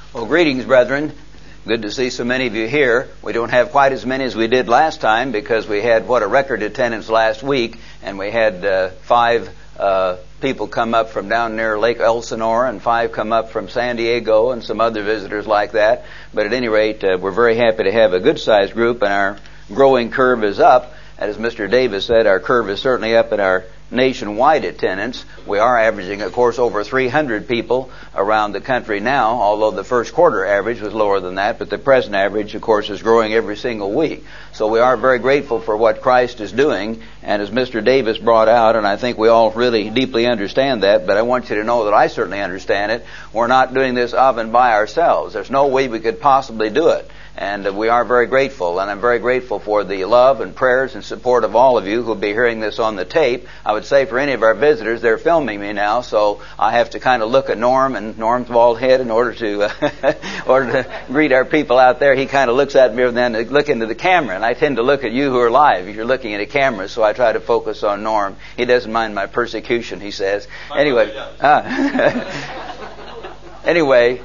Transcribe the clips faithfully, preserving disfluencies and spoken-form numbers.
Well, greetings, brethren. Good to see so many of you here. We don't have quite as many as we did last time because we had, what, a record attendance last week, and we had uh, five uh, people come up from down near Lake Elsinore and five come up from San Diego and some other visitors like that. But at any rate, uh, we're very happy to have a good-sized group, and our growing curve is up. As Mister Davis said, our curve is certainly up in our nationwide attendance. We are averaging, of course, over three hundred people around the country now, although the first quarter average was lower than that, but the present average, of course, is growing every single week. So we are very grateful for what Christ is doing, and as Mister Davis brought out, and I think we all really deeply understand that, but I want you to know that I certainly understand it, we're not doing this of and by ourselves. There's no way we could possibly do it. And uh, we are very grateful, and I'm very grateful for the love and prayers and support of all of you who will be hearing this on the tape. I would say for any of our visitors, they're filming me now, so I have to kind of look at Norm and Norm's bald head in order to uh, order to greet our people out there. He kind of looks at me and then look into the camera, and I tend to look at you who are live if you're looking at a camera, so I try to focus on Norm. He doesn't mind my persecution, he says. Anyway, uh, anyway.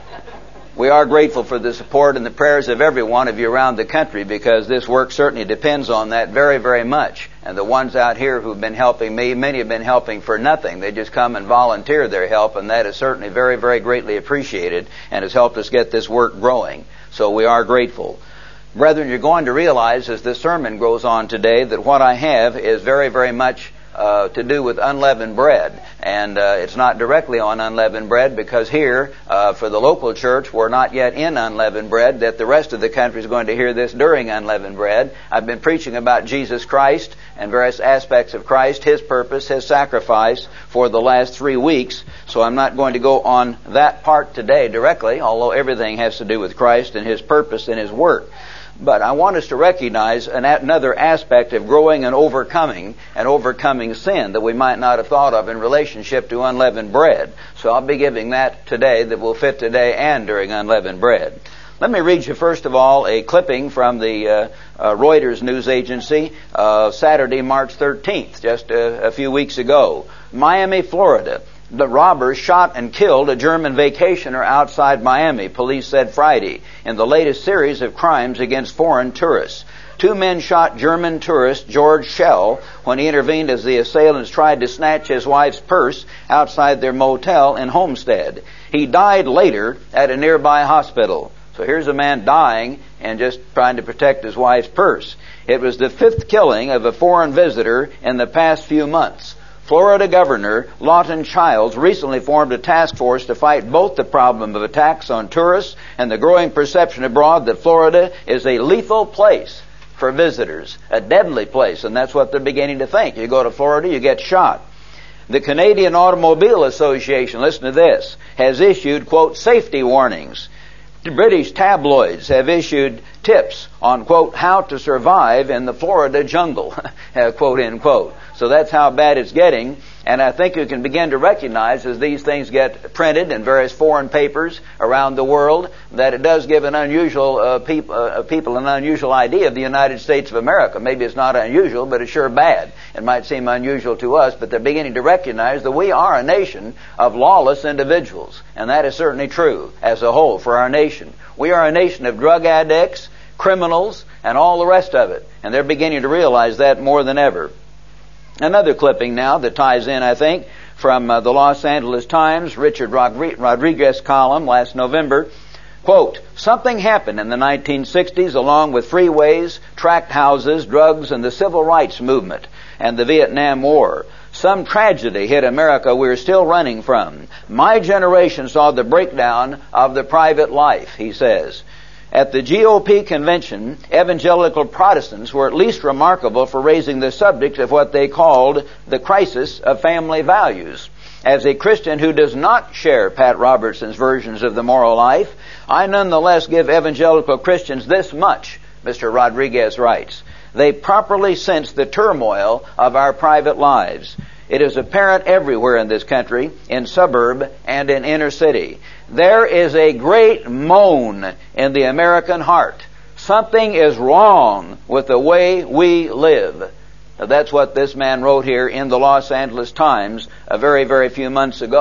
We are grateful for the support and the prayers of every one of you around the country because this work certainly depends on that very, very much. And the ones out here who've been helping me, many have been helping for nothing. They just come and volunteer their help, and that is certainly very, very greatly appreciated and has helped us get this work growing. So we are grateful. Brethren, you're going to realize as this sermon goes on today that what I have is very, very much Uh, to do with unleavened bread. And uh, it's not directly on unleavened bread because here, uh, for the local church, we're not yet in unleavened bread, that the rest of the country is going to hear this during unleavened bread. I've been preaching about Jesus Christ and various aspects of Christ, His purpose, His sacrifice for the last three weeks. So I'm not going to go on that part today directly, although everything has to do with Christ and His purpose and His work. But I want us to recognize an, another aspect of growing and overcoming and overcoming sin that we might not have thought of in relationship to unleavened bread. So I'll be giving that today that will fit today and during unleavened bread. Let me read you first of all a clipping from the uh, uh, Reuters news agency, uh, Saturday, March thirteenth, just a, a few weeks ago. Miami, Florida. The robbers shot and killed a German vacationer outside Miami, police said Friday, in the latest series of crimes against foreign tourists. Two men shot German tourist George Schell when he intervened as the assailants tried to snatch his wife's purse outside their motel in Homestead. He died later at a nearby hospital. So here's a man dying and just trying to protect his wife's purse. It was the fifth killing of a foreign visitor in the past few months. Florida Governor Lawton Childs recently formed a task force to fight both the problem of attacks on tourists and the growing perception abroad that Florida is a lethal place for visitors, a deadly place, and that's what they're beginning to think. You go to Florida, you get shot. The Canadian Automobile Association, listen to this, has issued, quote, safety warnings. The British tabloids have issued tips on, quote, how to survive in the Florida jungle, quote, end quote. So that's how bad it's getting. And I think you can begin to recognize as these things get printed in various foreign papers around the world that it does give an unusual uh, peop- uh, people an unusual idea of the United States of America. Maybe it's not unusual, but it's sure bad. It might seem unusual to us, but they're beginning to recognize that we are a nation of lawless individuals. And that is certainly true as a whole for our nation. We are a nation of drug addicts, criminals, and all the rest of it. And they're beginning to realize that more than ever. Another clipping now that ties in, I think, from uh, the Los Angeles Times, Richard Rodri- Rodriguez column last November. Quote, something happened in the nineteen sixties along with freeways, tract houses, drugs, and the civil rights movement and the Vietnam War. Some tragedy hit America we're still running from. My generation saw the breakdown of the private life, he says. At the G O P convention, evangelical Protestants were at least remarkable for raising the subject of what they called the crisis of family values. As a Christian who does not share Pat Robertson's versions of the moral life, I nonetheless give evangelical Christians this much, Mister Rodriguez writes. They properly sense the turmoil of our private lives. It is apparent everywhere in this country, in suburb and in inner city. There is a great moan in the American heart. Something is wrong with the way we live. Now, that's what this man wrote here in the Los Angeles Times a very, very few months ago.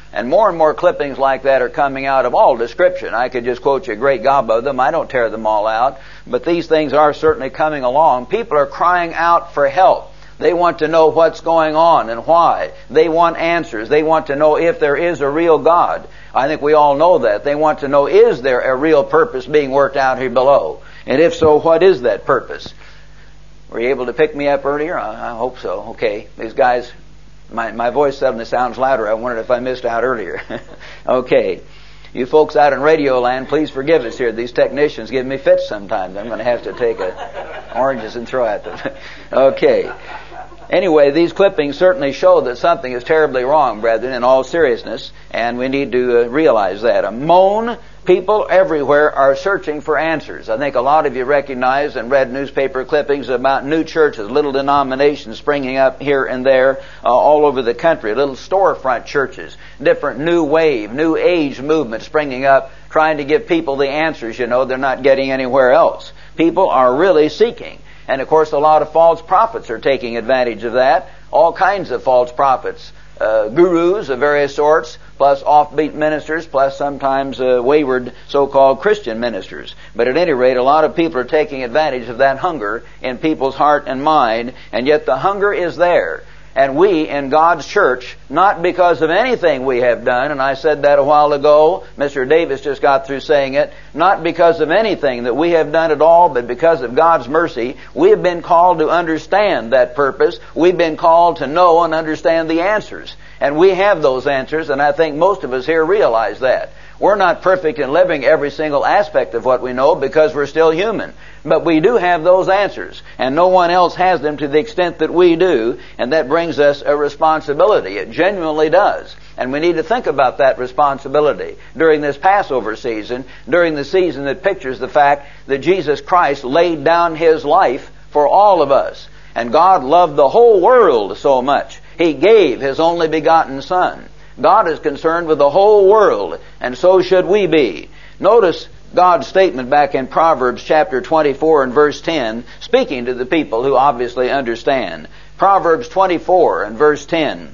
And more and more clippings like that are coming out of all description. I could just quote you a great gob of them. I don't tear them all out. But these things are certainly coming along. People are crying out for help. They want to know what's going on and why. They want answers. They want to know if there is a real God. I think we all know that. They want to know, is there a real purpose being worked out here below? And if so, what is that purpose? Were you able to pick me up earlier? I, I hope so. Okay. These guys... My my voice suddenly sounds louder. I wondered if I missed out earlier. Okay. You folks out in Radio Land, please forgive us here. These technicians give me fits sometimes. I'm going to have to take a, oranges and throw at them. Okay. Anyway, these clippings certainly show that something is terribly wrong, brethren, in all seriousness, and we need to uh, realize that. A moan, people everywhere are searching for answers. I think a lot of you recognize and read newspaper clippings about new churches, little denominations springing up here and there uh, all over the country, little storefront churches, different new wave, new age movements springing up, trying to give people the answers, you know, they're not getting anywhere else. People are really seeking. And of course, a lot of false prophets are taking advantage of that. All kinds of false prophets, uh, gurus of various sorts, plus offbeat ministers, plus sometimes uh, wayward so-called Christian ministers. But at any rate, a lot of people are taking advantage of that hunger in people's heart and mind, and yet the hunger is there. And we in God's church, not because of anything we have done, and I said that a while ago, Mister Davis just got through saying it, not because of anything that we have done at all, but because of God's mercy, we have been called to understand that purpose. We've been called to know and understand the answers. And we have those answers, and I think most of us here realize that. We're not perfect in living every single aspect of what we know because we're still human. But we do have those answers, and no one else has them to the extent that we do, and that brings us a responsibility. It genuinely does. And we need to think about that responsibility during this Passover season, during the season that pictures the fact that Jesus Christ laid down His life for all of us. And God loved the whole world so much. He gave His only begotten Son. God is concerned with the whole world, and so should we be. Notice God's statement back in Proverbs chapter twenty-four and verse ten, speaking to the people who obviously understand. Proverbs twenty-four and verse ten.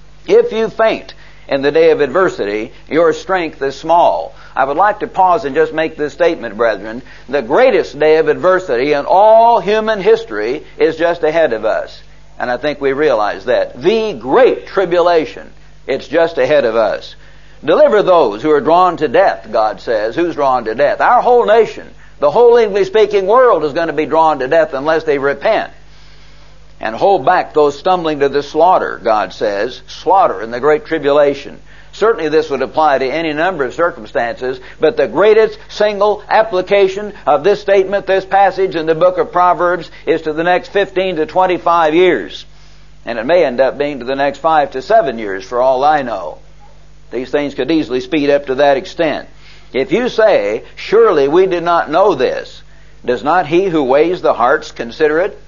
If you faint in the day of adversity, your strength is small. I would like to pause and just make this statement, brethren. The greatest day of adversity in all human history is just ahead of us. And I think we realize that. The great tribulation. It's just ahead of us. Deliver those who are drawn to death, God says. Who's drawn to death? Our whole nation. The whole English-speaking world is going to be drawn to death unless they repent. And hold back those stumbling to the slaughter, God says. Slaughter in the great tribulation. Certainly this would apply to any number of circumstances, but the greatest single application of this statement, this passage in the book of Proverbs, is to the next fifteen to twenty-five years. And it may end up being to the next five to seven years for all I know. These things could easily speed up to that extent. If you say, surely we did not know this, does not He who weighs the hearts consider it?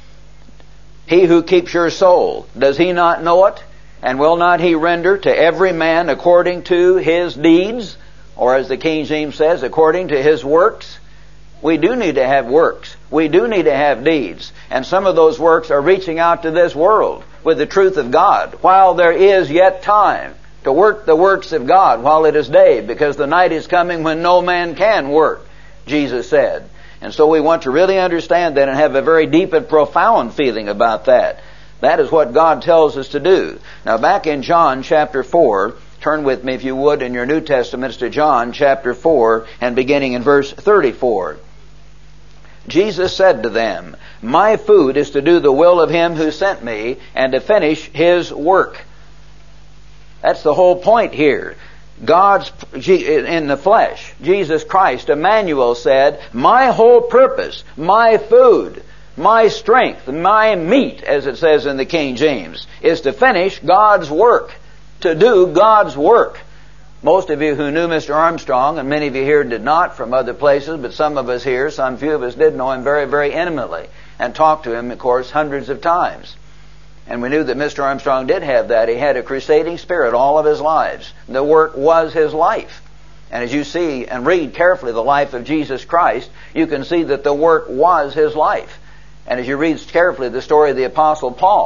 He who keeps your soul, does He not know it? And will not He render to every man according to his deeds? Or as the King James says, according to his works? We do need to have works. We do need to have deeds. And some of those works are reaching out to this world with the truth of God, while there is yet time to work the works of God while it is day, because the night is coming when no man can work, Jesus said. And so we want to really understand that and have a very deep and profound feeling about that. That is what God tells us to do. Now back in John chapter four, turn with me if you would in your New Testaments to John chapter four and beginning in verse thirty-four. Jesus said to them, my food is to do the will of Him who sent me and to finish His work. That's the whole point here. God's, in the flesh, Jesus Christ, Emmanuel said, my whole purpose, my food, my strength, my meat, as it says in the King James, is to finish God's work, to do God's work. Most of you who knew Mister Armstrong, and many of you here did not from other places, but some of us here, some few of us did know him very, very intimately, and talked to him, of course, hundreds of times. And we knew that Mister Armstrong did have that. He had a crusading spirit all of his lives. The work was his life. And as you see and read carefully the life of Jesus Christ, you can see that the work was his life. And as you read carefully the story of the Apostle Paul,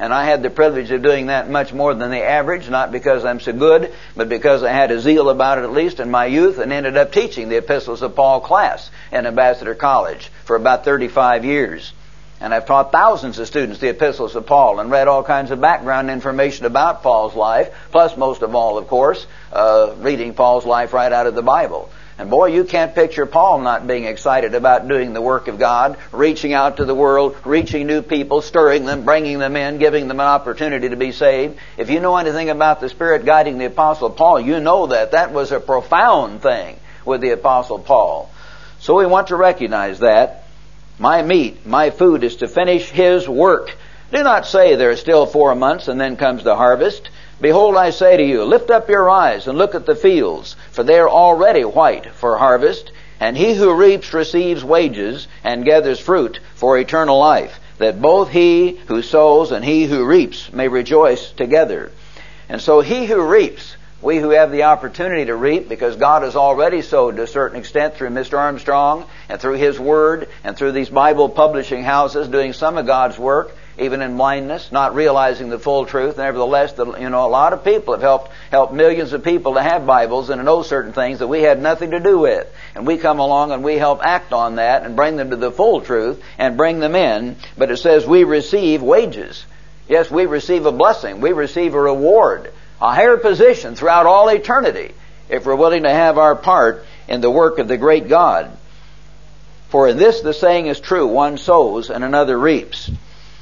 And I had the privilege of doing that much more than the average, not because I'm so good, but because I had a zeal about it at least in my youth, and ended up teaching the Epistles of Paul class in Ambassador College for about thirty-five years. And I've taught thousands of students the Epistles of Paul and read all kinds of background information about Paul's life, plus most of all, of course, uh, reading Paul's life right out of the Bible. And boy, you can't picture Paul not being excited about doing the work of God, reaching out to the world, reaching new people, stirring them, bringing them in, giving them an opportunity to be saved. If you know anything about the Spirit guiding the Apostle Paul, you know that. That was a profound thing with the Apostle Paul. So we want to recognize that. My meat, my food is to finish His work. Do not say there are still four months and then comes the harvest. Behold, I say to you, lift up your eyes and look at the fields, for they are already white for harvest. And he who reaps receives wages and gathers fruit for eternal life, that both he who sows and he who reaps may rejoice together. And so he who reaps, we who have the opportunity to reap, because God has already sowed to a certain extent through Mister Armstrong and through his Word and through these Bible publishing houses doing some of God's work, even in blindness, not realizing the full truth. Nevertheless, the, you know, a lot of people have helped helped millions of people to have Bibles and to know certain things that we had nothing to do with. And we come along and we help act on that and bring them to the full truth and bring them in. But it says we receive wages. Yes, we receive a blessing. We receive a reward, a higher position throughout all eternity, if we're willing to have our part in the work of the great God. For in this the saying is true, one sows and another reaps.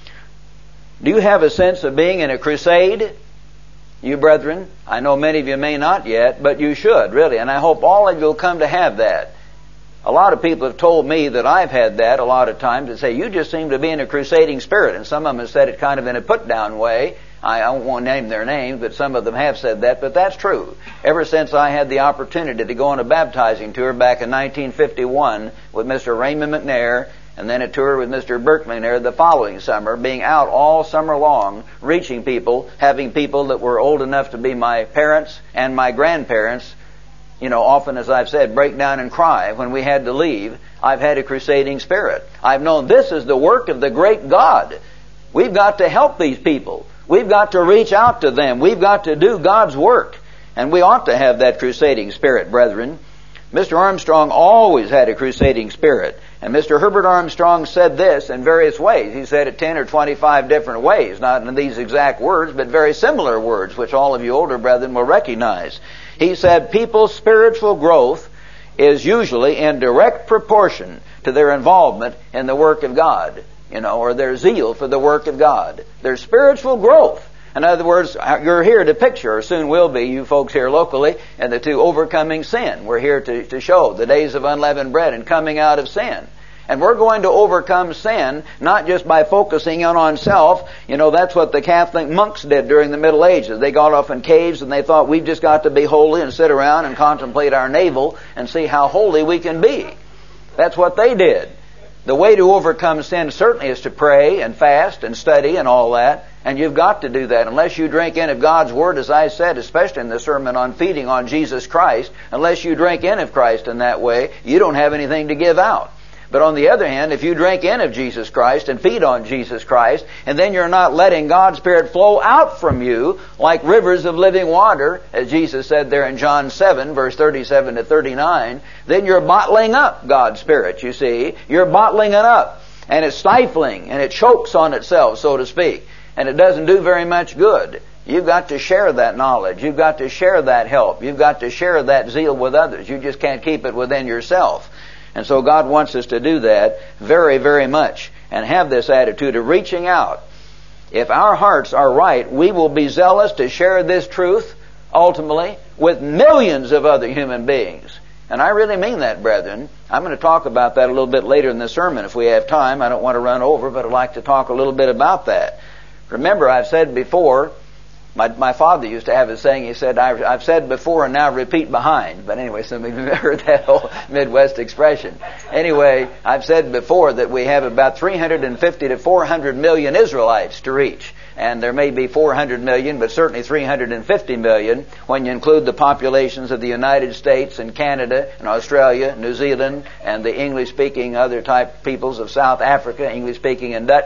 Do you have a sense of being in a crusade? You brethren, I know many of you may not yet, but you should, really, and I hope all of you will come to have that. A lot of people have told me that I've had that a lot of times, and say, you just seem to be in a crusading spirit, and some of them have said it kind of in a put-down way. I, I won't name their names, but some of them have said that, but that's true. Ever since I had the opportunity to go on a baptizing tour back in nineteen fifty-one with Mister Raymond McNair, and then a tour with Mister Burke McNair the following summer, being out all summer long, reaching people, having people that were old enough to be my parents and my grandparents, you know, often, as I've said, break down and cry when we had to leave. I've had a crusading spirit. I've known this is the work of the great God. We've got to help these people. We've got to reach out to them. We've got to do God's work. And we ought to have that crusading spirit, brethren. Mister Armstrong always had a crusading spirit. And Mister Herbert Armstrong said this in various ways. He said it ten or twenty-five different ways, not in these exact words, but very similar words, which all of you older brethren will recognize. He said, people's spiritual growth is usually in direct proportion to their involvement in the work of God, you know, or their zeal for the work of God. Their spiritual growth. In other words, you're here to picture, or soon will be, you folks here locally, and the two overcoming sin. We're here to, to show the days of unleavened bread and coming out of sin. And we're going to overcome sin, not just by focusing in on self. You know, that's what the Catholic monks did during the Middle Ages. They got off in caves and they thought, we've just got to be holy and sit around and contemplate our navel and see how holy we can be. That's what they did. The way to overcome sin certainly is to pray and fast and study and all that. And you've got to do that. Unless you drink in of God's Word, as I said, especially in the sermon on feeding on Jesus Christ, unless you drink in of Christ in that way, you don't have anything to give out. But on the other hand, if you drink in of Jesus Christ and feed on Jesus Christ, and then you're not letting God's Spirit flow out from you like rivers of living water, as Jesus said there in John seven, verse thirty-seven to thirty-nine, then you're bottling up God's Spirit, you see. You're bottling it up. And it's stifling, and it chokes on itself, so to speak. And it doesn't do very much good. You've got to share that knowledge. You've got to share that help. You've got to share that zeal with others. You just can't keep it within yourself. And so God wants us to do that very, very much and have this attitude of reaching out. If our hearts are right, we will be zealous to share this truth, ultimately, with millions of other human beings. And I really mean that, brethren. I'm going to talk about that a little bit later in the sermon if we have time. I don't want to run over, but I'd like to talk a little bit about that. Remember, I've said before, my, my father used to have a saying, he said, I've, I've said before and now repeat behind. But anyway, some of you have heard that whole Midwest expression. Anyway, I've said before that we have about three hundred fifty to four hundred million Israelites to reach. And there may be four hundred million, but certainly three hundred fifty million when you include the populations of the United States and Canada and Australia, New Zealand, and the English-speaking other type peoples of South Africa, English-speaking and Dutch.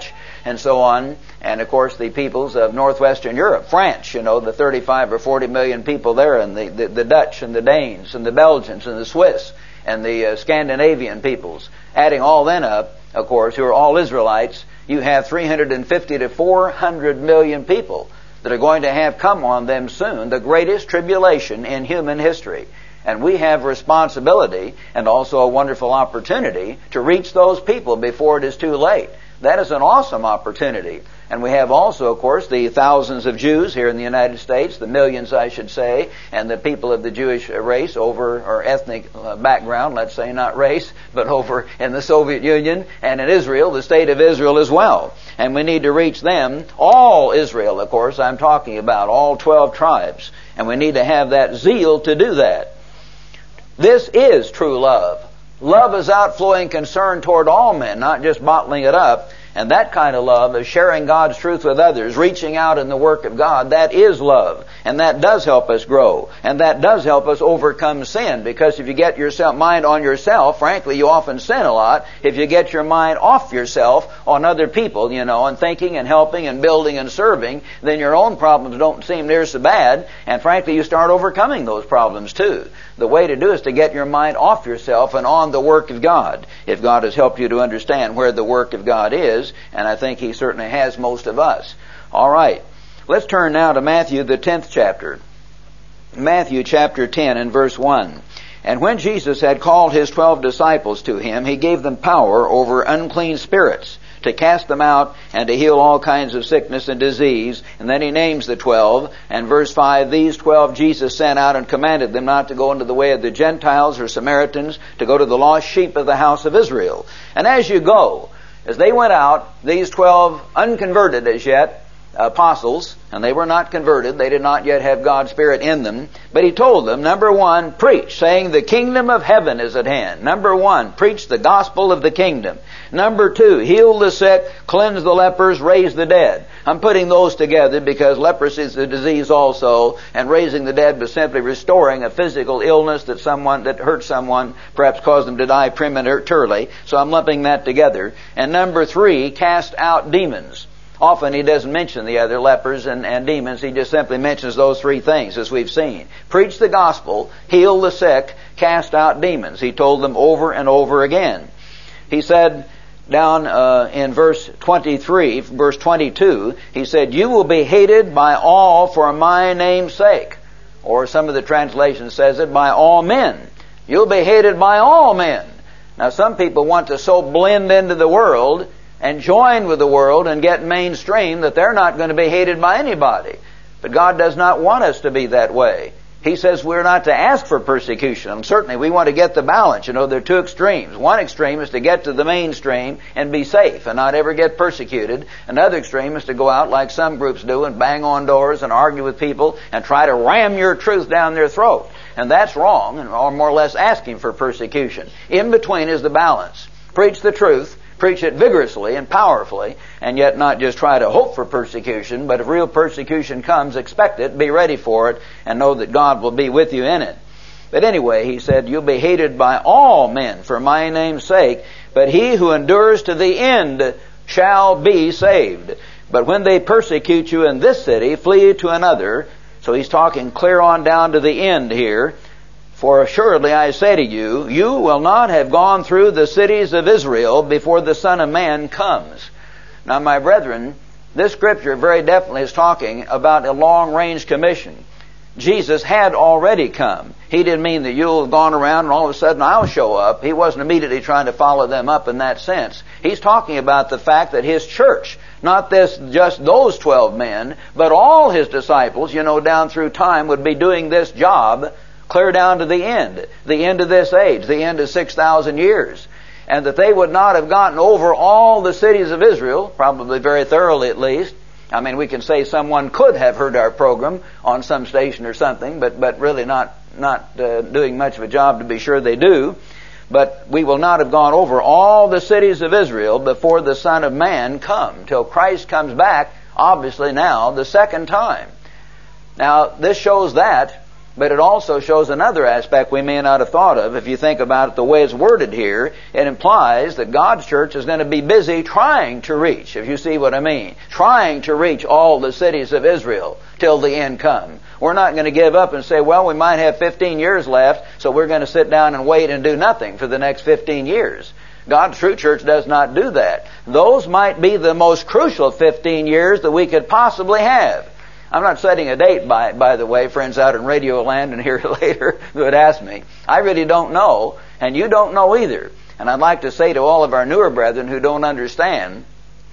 and so on. And of course the peoples of northwestern Europe, France, you know, the thirty-five or forty million people there, and the, the, the Dutch and the Danes and the Belgians and the Swiss and the uh, Scandinavian peoples. Adding all then up, of course, who are all Israelites, you have three hundred fifty to four hundred million people that are going to have come on them soon, the greatest tribulation in human history. And we have responsibility and also a wonderful opportunity to reach those people before it is too late. That is an awesome opportunity. And we have also, of course, the thousands of Jews here in the United States, the millions, I should say, and the people of the Jewish race over, or ethnic background, let's say, not race, but over in the Soviet Union and in Israel, the state of Israel as well. And we need to reach them, all Israel, of course, I'm talking about, all twelve tribes. And we need to have that zeal to do that. This is true love. Love is outflowing concern toward all men, not just bottling it up. And that kind of love is sharing God's truth with others, reaching out in the work of God. That is love. And that does help us grow. And that does help us overcome sin. Because if you get your mind on yourself, frankly, you often sin a lot. If you get your mind off yourself on other people, you know, and thinking and helping and building and serving, then your own problems don't seem near so bad. And frankly, you start overcoming those problems too. The way to do is to get your mind off yourself and on the work of God. If God has helped you to understand where the work of God is, and I think He certainly has most of us. All right. Let's turn now to Matthew, the tenth chapter. Matthew chapter ten and verse one. And when Jesus had called His twelve disciples to Him, He gave them power over unclean spirits, to cast them out and to heal all kinds of sickness and disease. And then He names the twelve. And verse five, these twelve Jesus sent out and commanded them not to go into the way of the Gentiles or Samaritans, to go to the lost sheep of the house of Israel. And as you go, as they went out, these twelve unconverted as yet apostles, and they were not converted, they did not yet have God's Spirit in them, but He told them, number one, preach, saying the kingdom of heaven is at hand. Number one, preach the gospel of the kingdom. Number two, heal the sick, cleanse the lepers, raise the dead. I'm putting those together because leprosy is a disease also, and raising the dead was simply restoring a physical illness that someone that hurt someone, perhaps caused them to die prematurely. So I'm lumping that together. And number three, cast out demons. Often He doesn't mention the other lepers and, and demons. He just simply mentions those three things, as we've seen. Preach the gospel, heal the sick, cast out demons. He told them over and over again. He said down uh, in verse twenty-three, verse twenty-two, He said, you will be hated by all for my name's sake. Or some of the translations says it, by all men. You'll be hated by all men. Now some people want to so blend into the world and join with the world and get mainstream that they're not going to be hated by anybody. But God does not want us to be that way. He says we're not to ask for persecution. And certainly we want to get the balance. You know, there are two extremes. One extreme is to get to the mainstream and be safe and not ever get persecuted. Another extreme is to go out like some groups do and bang on doors and argue with people and try to ram your truth down their throat. And that's wrong, or more or less asking for persecution. In between is the balance. Preach the truth. Preach it vigorously and powerfully, and yet not just try to hope for persecution, but if real persecution comes, expect it, be ready for it, and know that God will be with you in it. But anyway, He said, you'll be hated by all men for my name's sake, but he who endures to the end shall be saved. But when they persecute you in this city, flee to another. So He's talking clear on down to the end here. For assuredly I say to you, you will not have gone through the cities of Israel before the Son of Man comes. Now, my brethren, this scripture very definitely is talking about a long-range commission. Jesus had already come. He didn't mean that you'll have gone around and all of a sudden I'll show up. He wasn't immediately trying to follow them up in that sense. He's talking about the fact that His church, not this, just those twelve men, but all His disciples, you know, down through time would be doing this job clear down to the end, the end of this age, the end of six thousand years. And that they would not have gotten over all the cities of Israel, probably very thoroughly at least. I mean, we can say someone could have heard our program on some station or something, but, but really not, not uh, doing much of a job to be sure they do. But we will not have gone over all the cities of Israel before the Son of Man come, till Christ comes back, obviously now, the second time. Now, this shows that But it also shows another aspect we may not have thought of. If you think about it the way it's worded here, it implies that God's church is going to be busy trying to reach, if you see what I mean, trying to reach all the cities of Israel till the end come. We're not going to give up and say, well, we might have fifteen years left, so we're going to sit down and wait and do nothing for the next fifteen years. God's true church does not do that. Those might be the most crucial fifteen years that we could possibly have. I'm not setting a date, by by the way, friends out in Radio Land and here later who had asked me. I really don't know, and you don't know either. And I'd like to say to all of our newer brethren who don't understand,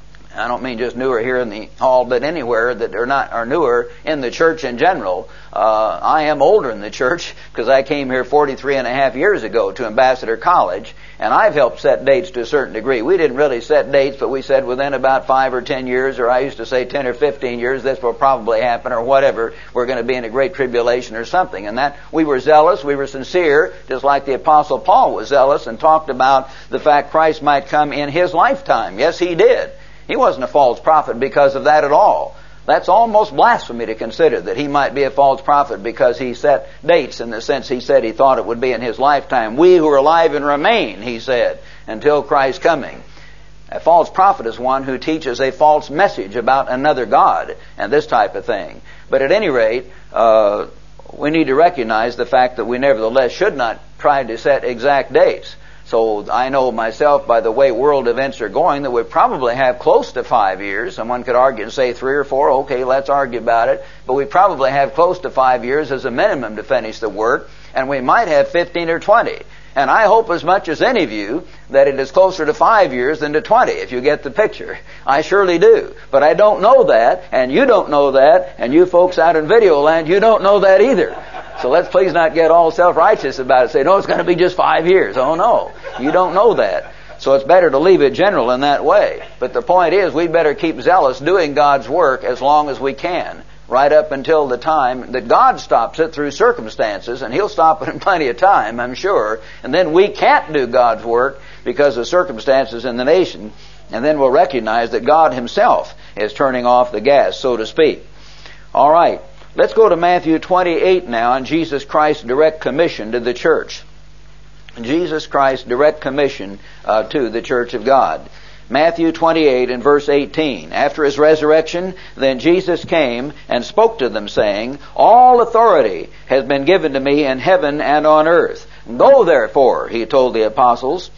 I don't mean just newer here in the hall, but anywhere that are not are newer in the church in general. Uh, I am older in the church because I came here forty-three and a half years ago to Ambassador College, and I've helped set dates to a certain degree. We didn't really set dates, but we said within about five or ten years, or I used to say ten or fifteen years, this will probably happen, or whatever. We're going to be in a great tribulation or something. And that we were zealous, we were sincere, just like the Apostle Paul was zealous and talked about the fact Christ might come in his lifetime. Yes, he did. He wasn't a false prophet because of that at all. That's almost blasphemy to consider that he might be a false prophet because he set dates in the sense he said he thought it would be in his lifetime. We who are alive and remain, he said, until Christ's coming. A false prophet is one who teaches a false message about another God and this type of thing. But at any rate, uh, we need to recognize the fact that we nevertheless should not try to set exact dates. So I know myself, by the way world events are going, that we probably have close to five years. Someone could argue and say three or four. Okay, let's argue about it. But we probably have close to five years as a minimum to finish the work. And we might have fifteen or twenty. And I hope as much as any of you that it is closer to five years than to twenty, if you get the picture. I surely do. But I don't know that, and you don't know that, and you folks out in Video Land, you don't know that either. So let's please not get all self-righteous about it. Say, no, it's going to be just five years. Oh, no. You don't know that. So it's better to leave it general in that way. But the point is, we better keep zealous doing God's work as long as we can, right up until the time that God stops it through circumstances, and He'll stop it in plenty of time, I'm sure. And then we can't do God's work because of circumstances in the nation. And then we'll recognize that God Himself is turning off the gas, so to speak. All right. Let's go to Matthew twenty-eight now, and Jesus Christ's direct commission to the church. Jesus Christ's direct commission uh, to the church of God. Matthew twenty-eight and verse eighteen. After His resurrection, then Jesus came and spoke to them, saying, all authority has been given to me in heaven and on earth. Go therefore, He told the apostles,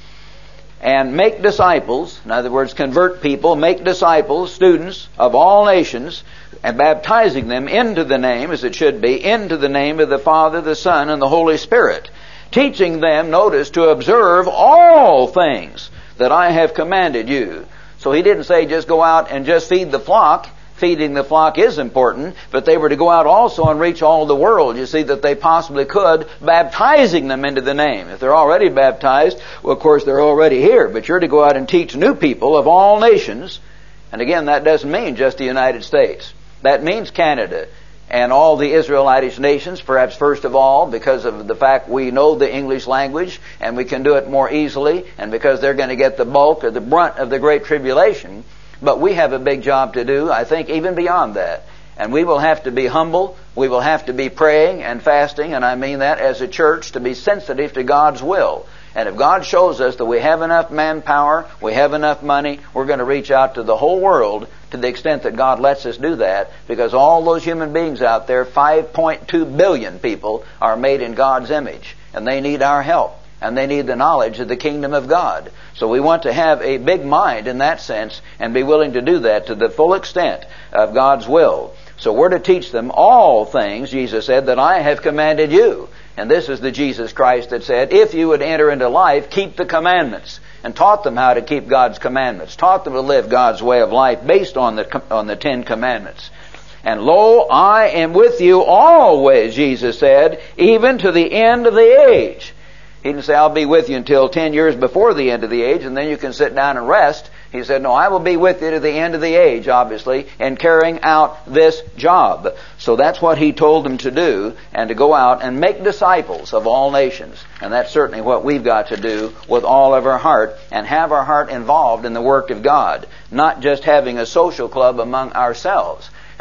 and make disciples, in other words, convert people, make disciples, students of all nations, and baptizing them into the name, as it should be, into the name of the Father, the Son, and the Holy Spirit, teaching them, notice, to observe all things that I have commanded you. So He didn't say just go out and just feed the flock. Feeding the flock is important, but they were to go out also and reach all the world. You see, that they possibly could, baptizing them into the name. If they're already baptized, well, of course, they're already here, but you're to go out and teach new people of all nations. And again, that doesn't mean just the United States. That means Canada and all the Israelitish nations, perhaps first of all, because of the fact we know the English language and we can do it more easily, and because they're going to get the bulk or the brunt of the Great Tribulation. But we have a big job to do, I think, even beyond that. And we will have to be humble. We will have to be praying and fasting, and I mean that as a church, to be sensitive to God's will. And if God shows us that we have enough manpower, we have enough money, we're going to reach out to the whole world to the extent that God lets us do that, because all those human beings out there, five point two billion people, are made in God's image, and they need our help. And they need the knowledge of the kingdom of God. So we want to have a big mind in that sense and be willing to do that to the full extent of God's will. So we're to teach them all things, Jesus said, that I have commanded you. And this is the Jesus Christ that said, if you would enter into life, keep the commandments. And taught them how to keep God's commandments. Taught them to live God's way of life based on the, on the Ten Commandments. And lo, I am with you always, Jesus said, even to the end of the age. He didn't say, I'll be with you until ten years before the end of the age, and then you can sit down and rest. He said, no, I will be with you to the end of the age, obviously, in carrying out this job. So that's what He told them to do, and to go out and make disciples of all nations. And that's certainly what we've got to do with all of our heart, and have our heart involved in the work of God, not just having a social club among ourselves.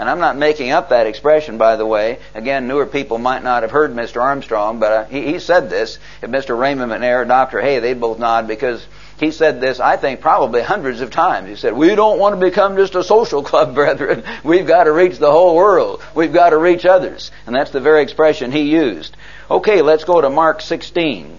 And I'm not making up that expression, by the way. Again, newer people might not have heard Mister Armstrong, but uh, he, he said this. If Mister Raymond McNair, Doctor Hay, they both nod because he said this, I think, probably hundreds of times. He said, we don't want to become just a social club, brethren. We've got to reach the whole world. We've got to reach others. And that's the very expression he used. Okay, let's go to Mark sixteen.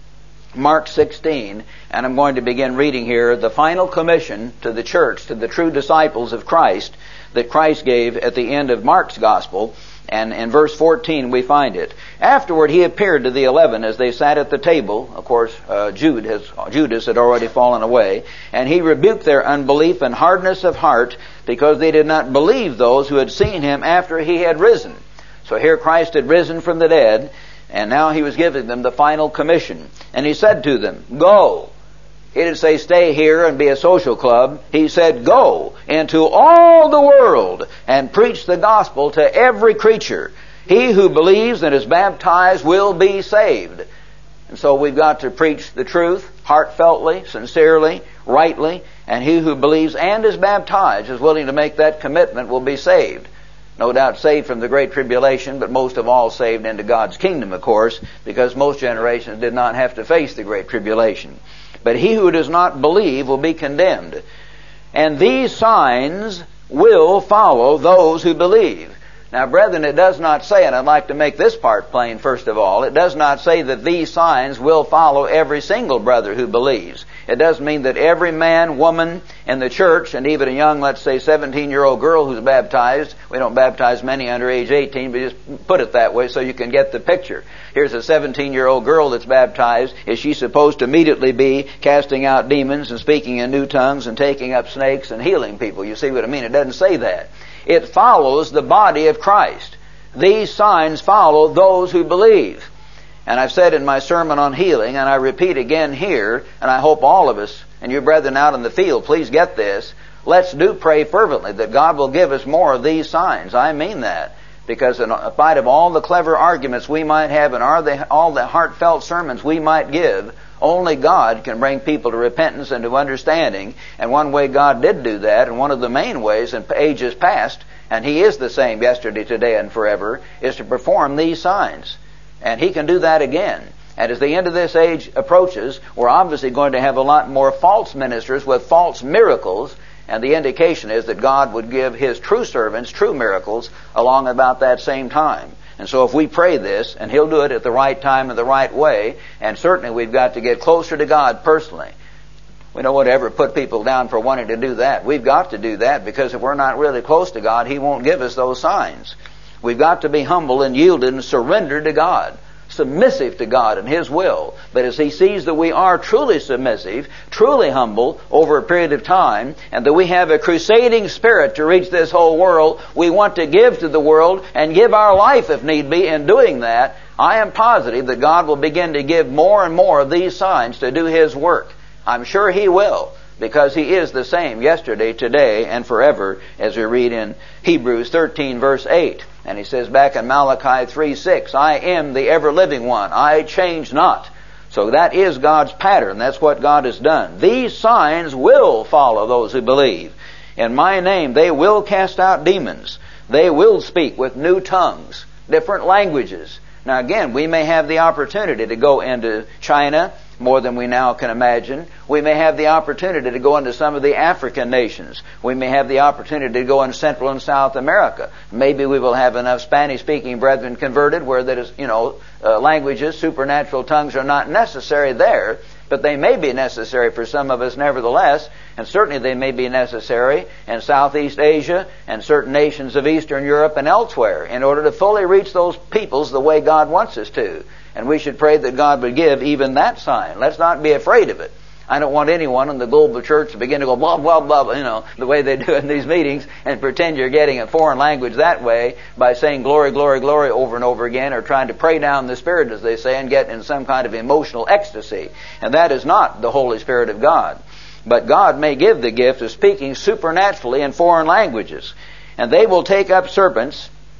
Mark sixteen, and I'm going to begin reading here the final commission to the church, to the true disciples of Christ, that Christ gave at the end of Mark's gospel. And in verse fourteen we find it. Afterward he appeared to the eleven as they sat at the table. Of course, uh, Jude has, Judas had already fallen away. And he rebuked their unbelief and hardness of heart, because they did not believe those who had seen him after he had risen. So here Christ had risen from the dead, and now he was giving them the final commission. And he said to them, go. He didn't say stay here and be a social club. He said go into all the world and preach the gospel to every creature. He who believes and is baptized will be saved. And so we've got to preach the truth heartfeltly, sincerely, rightly, and he who believes and is baptized, is willing to make that commitment, will be saved. No doubt saved from the Great Tribulation, but most of all saved into God's kingdom, of course, because most generations did not have to face the Great Tribulation. But he who does not believe will be condemned. And these signs will follow those who believe. Now, brethren, it does not say, and I'd like to make this part plain first of all, it does not say that these signs will follow every single brother who believes. It doesn't mean that every man, woman in the church, and even a young, let's say, seventeen-year-old girl who's baptized, we don't baptize many under age eighteen, but just put it that way so you can get the picture. Here's a seventeen-year-old girl that's baptized. Is she supposed to immediately be casting out demons and speaking in new tongues and taking up snakes and healing people? You see what I mean? It doesn't say that. It follows the body of Christ. These signs follow those who believe. And I've said in my sermon on healing, and I repeat again here, and I hope all of us, and you brethren out in the field, please get this. Let's do pray fervently that God will give us more of these signs. I mean that. Because in spite of all the clever arguments we might have and all the heartfelt sermons we might give, only God can bring people to repentance and to understanding. And one way God did do that, and one of the main ways in ages past, and He is the same yesterday, today, and forever, is to perform these signs. And He can do that again. And as the end of this age approaches, we're obviously going to have a lot more false ministers with false miracles. And the indication is that God would give His true servants true miracles along about that same time. And so if we pray this, and He'll do it at the right time and the right way, and certainly we've got to get closer to God personally. We don't want to ever put people down for wanting to do that. We've got to do that, because if we're not really close to God, He won't give us those signs. We've got to be humble and yielded and surrendered to God, submissive to God and His will. But as He sees that we are truly submissive, truly humble over a period of time, and that we have a crusading spirit to reach this whole world, we want to give to the world and give our life if need be in doing that. I am positive that God will begin to give more and more of these signs to do His work. I'm sure He will, because He is the same yesterday, today, and forever, as we read in Hebrews thirteen, verse eight. And He says back in Malachi three six, I am the ever-living one. I change not. So that is God's pattern. That's what God has done. These signs will follow those who believe. In my name they will cast out demons. They will speak with new tongues, different languages. Now again, we may have the opportunity to go into China more than we now can imagine. We may have the opportunity to go into some of the African nations. We may have the opportunity to go in Central and South America. Maybe we will have enough Spanish-speaking brethren converted where that is, you know, uh, languages, supernatural tongues are not necessary there, but they may be necessary for some of us nevertheless, and certainly they may be necessary in Southeast Asia and certain nations of Eastern Europe and elsewhere in order to fully reach those peoples the way God wants us to. And we should pray that God would give even that sign. Let's not be afraid of it. I don't want anyone in the global church to begin to go blah, blah, blah, you know, the way they do in these meetings and pretend you're getting a foreign language that way by saying glory, glory, glory over and over again, or trying to pray down the Spirit, as they say, and get in some kind of emotional ecstasy. And that is not the Holy Spirit of God. But God may give the gift of speaking supernaturally in foreign languages. And they will take up serpents,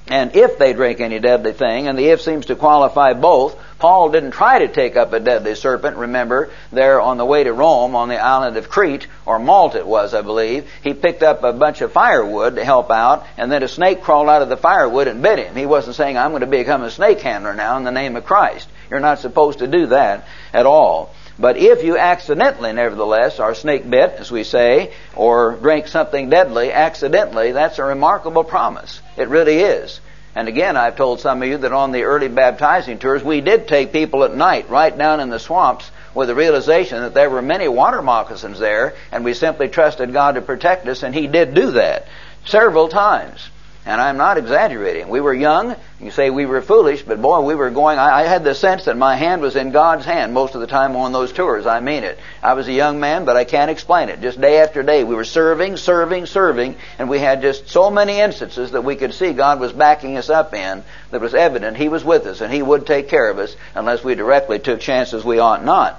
And if they drink any deadly thing, and the if seems to qualify both. Paul didn't try to take up a deadly serpent, remember, there on the way to Rome, on the island of Crete, or Malta it was, I believe. He picked up a bunch of firewood to help out, and then a snake crawled out of the firewood and bit him. He wasn't saying, I'm going to become a snake handler now in the name of Christ. You're not supposed to do that at all. But if you accidentally, nevertheless, are snake bit, as we say, or drink something deadly accidentally, that's a remarkable promise. It really is. And again, I've told some of you that on the early baptizing tours, we did take people at night right down in the swamps with the realization that there were many water moccasins there, and we simply trusted God to protect us, and He did do that several times. And I'm not exaggerating. We were young. You say we were foolish, but boy, we were going. I, I had the sense that my hand was in God's hand most of the time on those tours. I mean it. I was a young man, but I can't explain it. Just day after day, we were serving, serving, serving, and we had just so many instances that we could see God was backing us up in that was evident He was with us, and He would take care of us unless we directly took chances we ought not.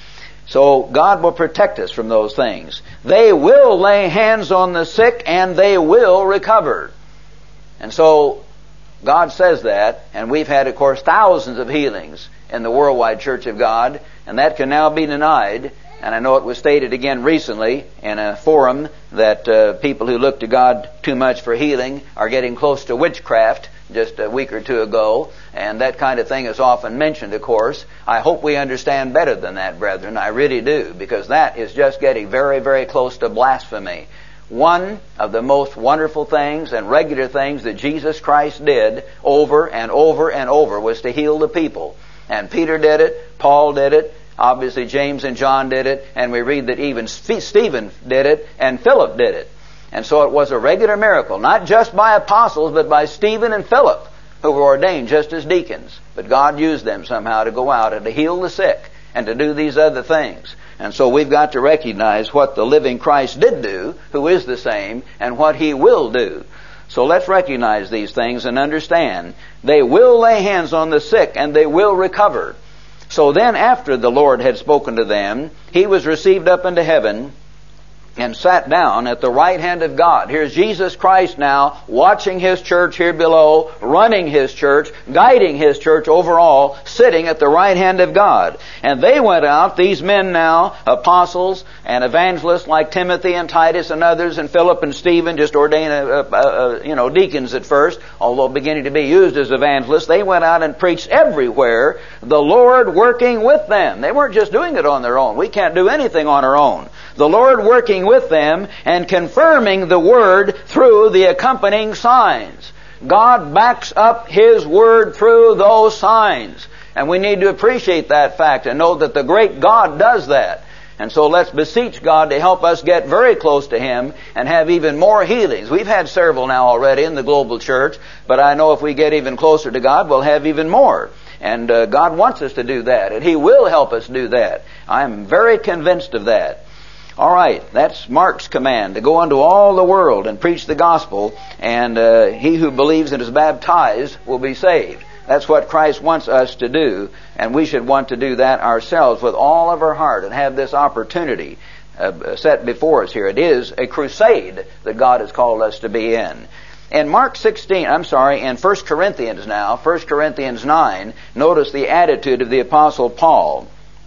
So God will protect us from those things. They will lay hands on the sick, and they will recover. And so, God says that, and we've had, of course, thousands of healings in the worldwide Church of God, and that can now be denied. And I know it was stated again recently in a forum that uh, people who look to God too much for healing are getting close to witchcraft just a week or two ago, and that kind of thing is often mentioned, of course. I hope we understand better than that, brethren. I really do, because that is just getting very, very close to blasphemy. One of the most wonderful things and regular things that Jesus Christ did over and over and over was to heal the people. And Peter did it, Paul did it, obviously James and John did it, and we read that even Stephen did it, and Philip did it. And so it was a regular miracle, not just by apostles, but by Stephen and Philip, who were ordained just as deacons. But God used them somehow to go out and to heal the sick and to do these other things. And so we've got to recognize what the living Christ did do, who is the same, and what He will do. So let's recognize these things and understand. They will lay hands on the sick, and they will recover. So then after the Lord had spoken to them, He was received up into heaven and sat down at the right hand of God. Here's Jesus Christ now, watching His church here below, running His church, guiding His church overall, sitting at the right hand of God. And they went out, these men now, apostles and evangelists like Timothy and Titus and others, and Philip and Stephen, just ordained, uh, uh, uh, you know, deacons at first, although beginning to be used as evangelists. They went out and preached everywhere, the Lord working with them. They weren't just doing it on their own. We can't do anything on our own. The Lord working with them and confirming the Word through the accompanying signs. God backs up His Word through those signs. And we need to appreciate that fact and know that the great God does that. And so let's beseech God to help us get very close to Him and have even more healings. We've had several now already in the global church, but I know if we get even closer to God, we'll have even more. And uh, God wants us to do that, and He will help us do that. I'm very convinced of that. All right, that's Mark's command, to go unto all the world and preach the gospel, and uh, he who believes and is baptized will be saved. That's what Christ wants us to do, and we should want to do that ourselves with all of our heart and have this opportunity uh, set before us here. It is a crusade that God has called us to be in. In Mark sixteen, I'm sorry, in First Corinthians now, First Corinthians nine, notice the attitude of the Apostle Paul.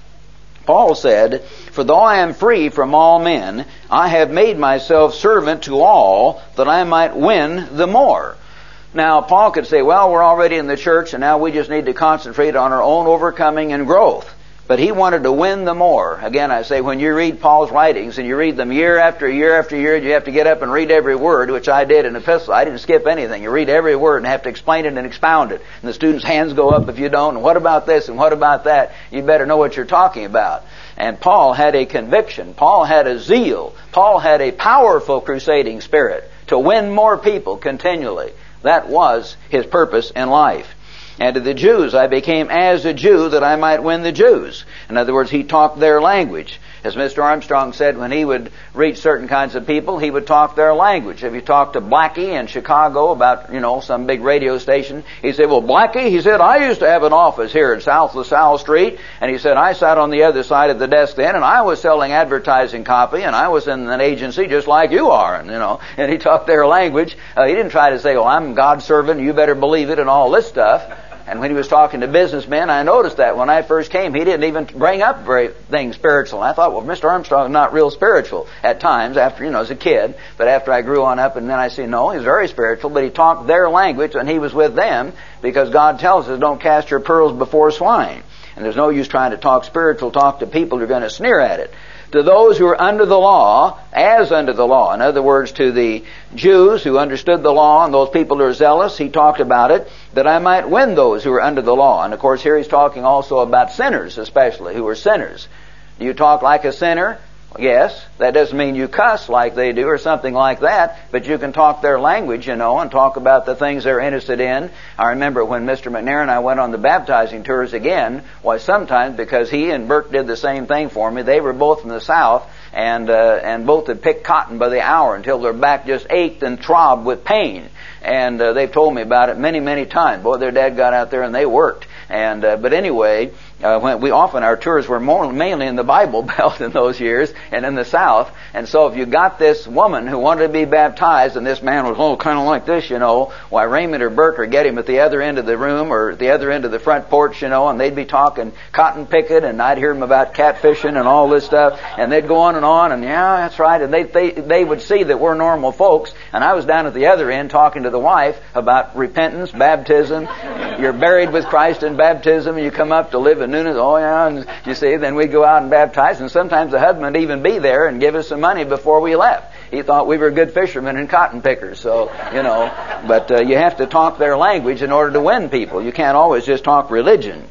Paul said, "For though I am free from all men, I have made myself servant to all, that I might win the more." Now, Paul could say, well, we're already in the church, and now we just need to concentrate on our own overcoming and growth. But he wanted to win the more. Again, I say, when you read Paul's writings, and you read them year after year after year, you have to get up and read every word, which I did in epistle. I didn't skip anything. You read every word and have to explain it and expound it. And the students' hands go up if you don't. And what about this and what about that? You better know what you're talking about. And Paul had a conviction. Paul had a zeal. Paul had a powerful crusading spirit to win more people continually. That was his purpose in life. And to the Jews, I became as a Jew that I might win the Jews. In other words, he talked their language. As Mister Armstrong said, when he would reach certain kinds of people, he would talk their language. If you talked to Blackie in Chicago about, you know, some big radio station, he said, well, Blackie, he said, I used to have an office here at South LaSalle Street, and he said, I sat on the other side of the desk then, and I was selling advertising copy, and I was in an agency just like you are, and, you know, and he talked their language. Uh, he didn't try to say, oh, I'm God's servant, you better believe it, and all this stuff. And when he was talking to businessmen, I noticed that when I first came, he didn't even bring up very things spiritual. And I thought, well, Mister Armstrong is not real spiritual at times, after, you know, as a kid. But after I grew on up, and then I see, no, he's very spiritual, but he talked their language when he was with them, because God tells us, don't cast your pearls before swine. And there's no use trying to talk spiritual talk to people who are going to sneer at it. To those who are under the law, as under the law. In other words, to the Jews who understood the law and those people who are zealous, he talked about it, that I might win those who are under the law. And of course here he's talking also about sinners, especially, who are sinners. Do you talk like a sinner? Yes. That doesn't mean you cuss like they do or something like that, but you can talk their language, you know, and talk about the things they're interested in. I remember when Mister McNair and I went on the baptizing tours again, why sometimes, because he and Burke did the same thing for me, they were both from the South, and uh, and both had picked cotton by the hour until their back just ached and throbbed with pain. And uh, they've told me about it many, many times. Boy, their dad got out there and they worked. And uh, but anyway, uh, when we often our tours were more, mainly in the Bible Belt in those years and in the South. And so if you got this woman who wanted to be baptized, and this man was oh kind of like this, you know, why Raymond or Burke would get him at the other end of the room or at the other end of the front porch, you know, and they'd be talking cotton picket, and I'd hear them about catfishing and all this stuff, and they'd go on and on, and yeah, that's right, and they they they would see that we're normal folks, and I was down at the other end talking to the wife about repentance, baptism. You're buried with Christ in baptism, and you come up to live in newness. Oh yeah, and you see, then we'd go out and baptize, and sometimes the husband would even be there and give us some money before we left. He thought we were good fishermen and cotton pickers, so, you know, but uh, you have to talk their language in order to win people. You can't always just talk religion.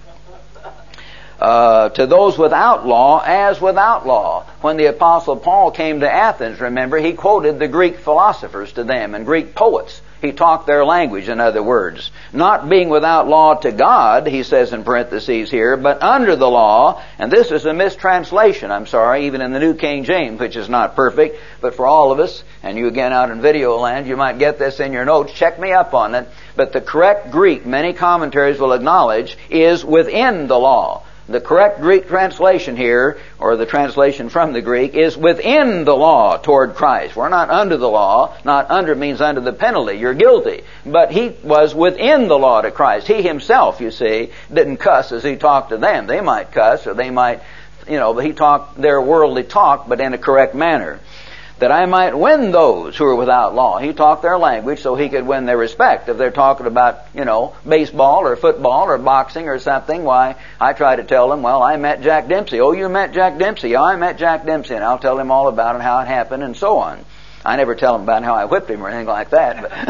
Uh, to those without law as without law. When the Apostle Paul came to Athens, remember, he quoted the Greek philosophers to them and Greek poets. He talked their language, in other words. Not being without law to God, he says in parentheses here, but under the law, and this is a mistranslation, I'm sorry, even in the New King James, which is not perfect, but for all of us, and you again out in video land, you might get this in your notes, check me up on it, but the correct Greek, many commentaries will acknowledge, is within the law. The correct Greek translation here, or the translation from the Greek, is within the law toward Christ. We're not under the law. Not under means under the penalty. You're guilty. But he was within the law to Christ. He himself, you see, didn't cuss as he talked to them. They might cuss, or they might, you know, but he talked their worldly talk, but in a correct manner. That I might win those who are without law. He talked their language so he could win their respect. If they're talking about, you know, baseball or football or boxing or something, why, I try to tell them, well, I met Jack Dempsey. Oh, you met Jack Dempsey? Yeah, I met Jack Dempsey. And I'll tell them all about it, how it happened, and so on. I never tell them about how I whipped him or anything like that. But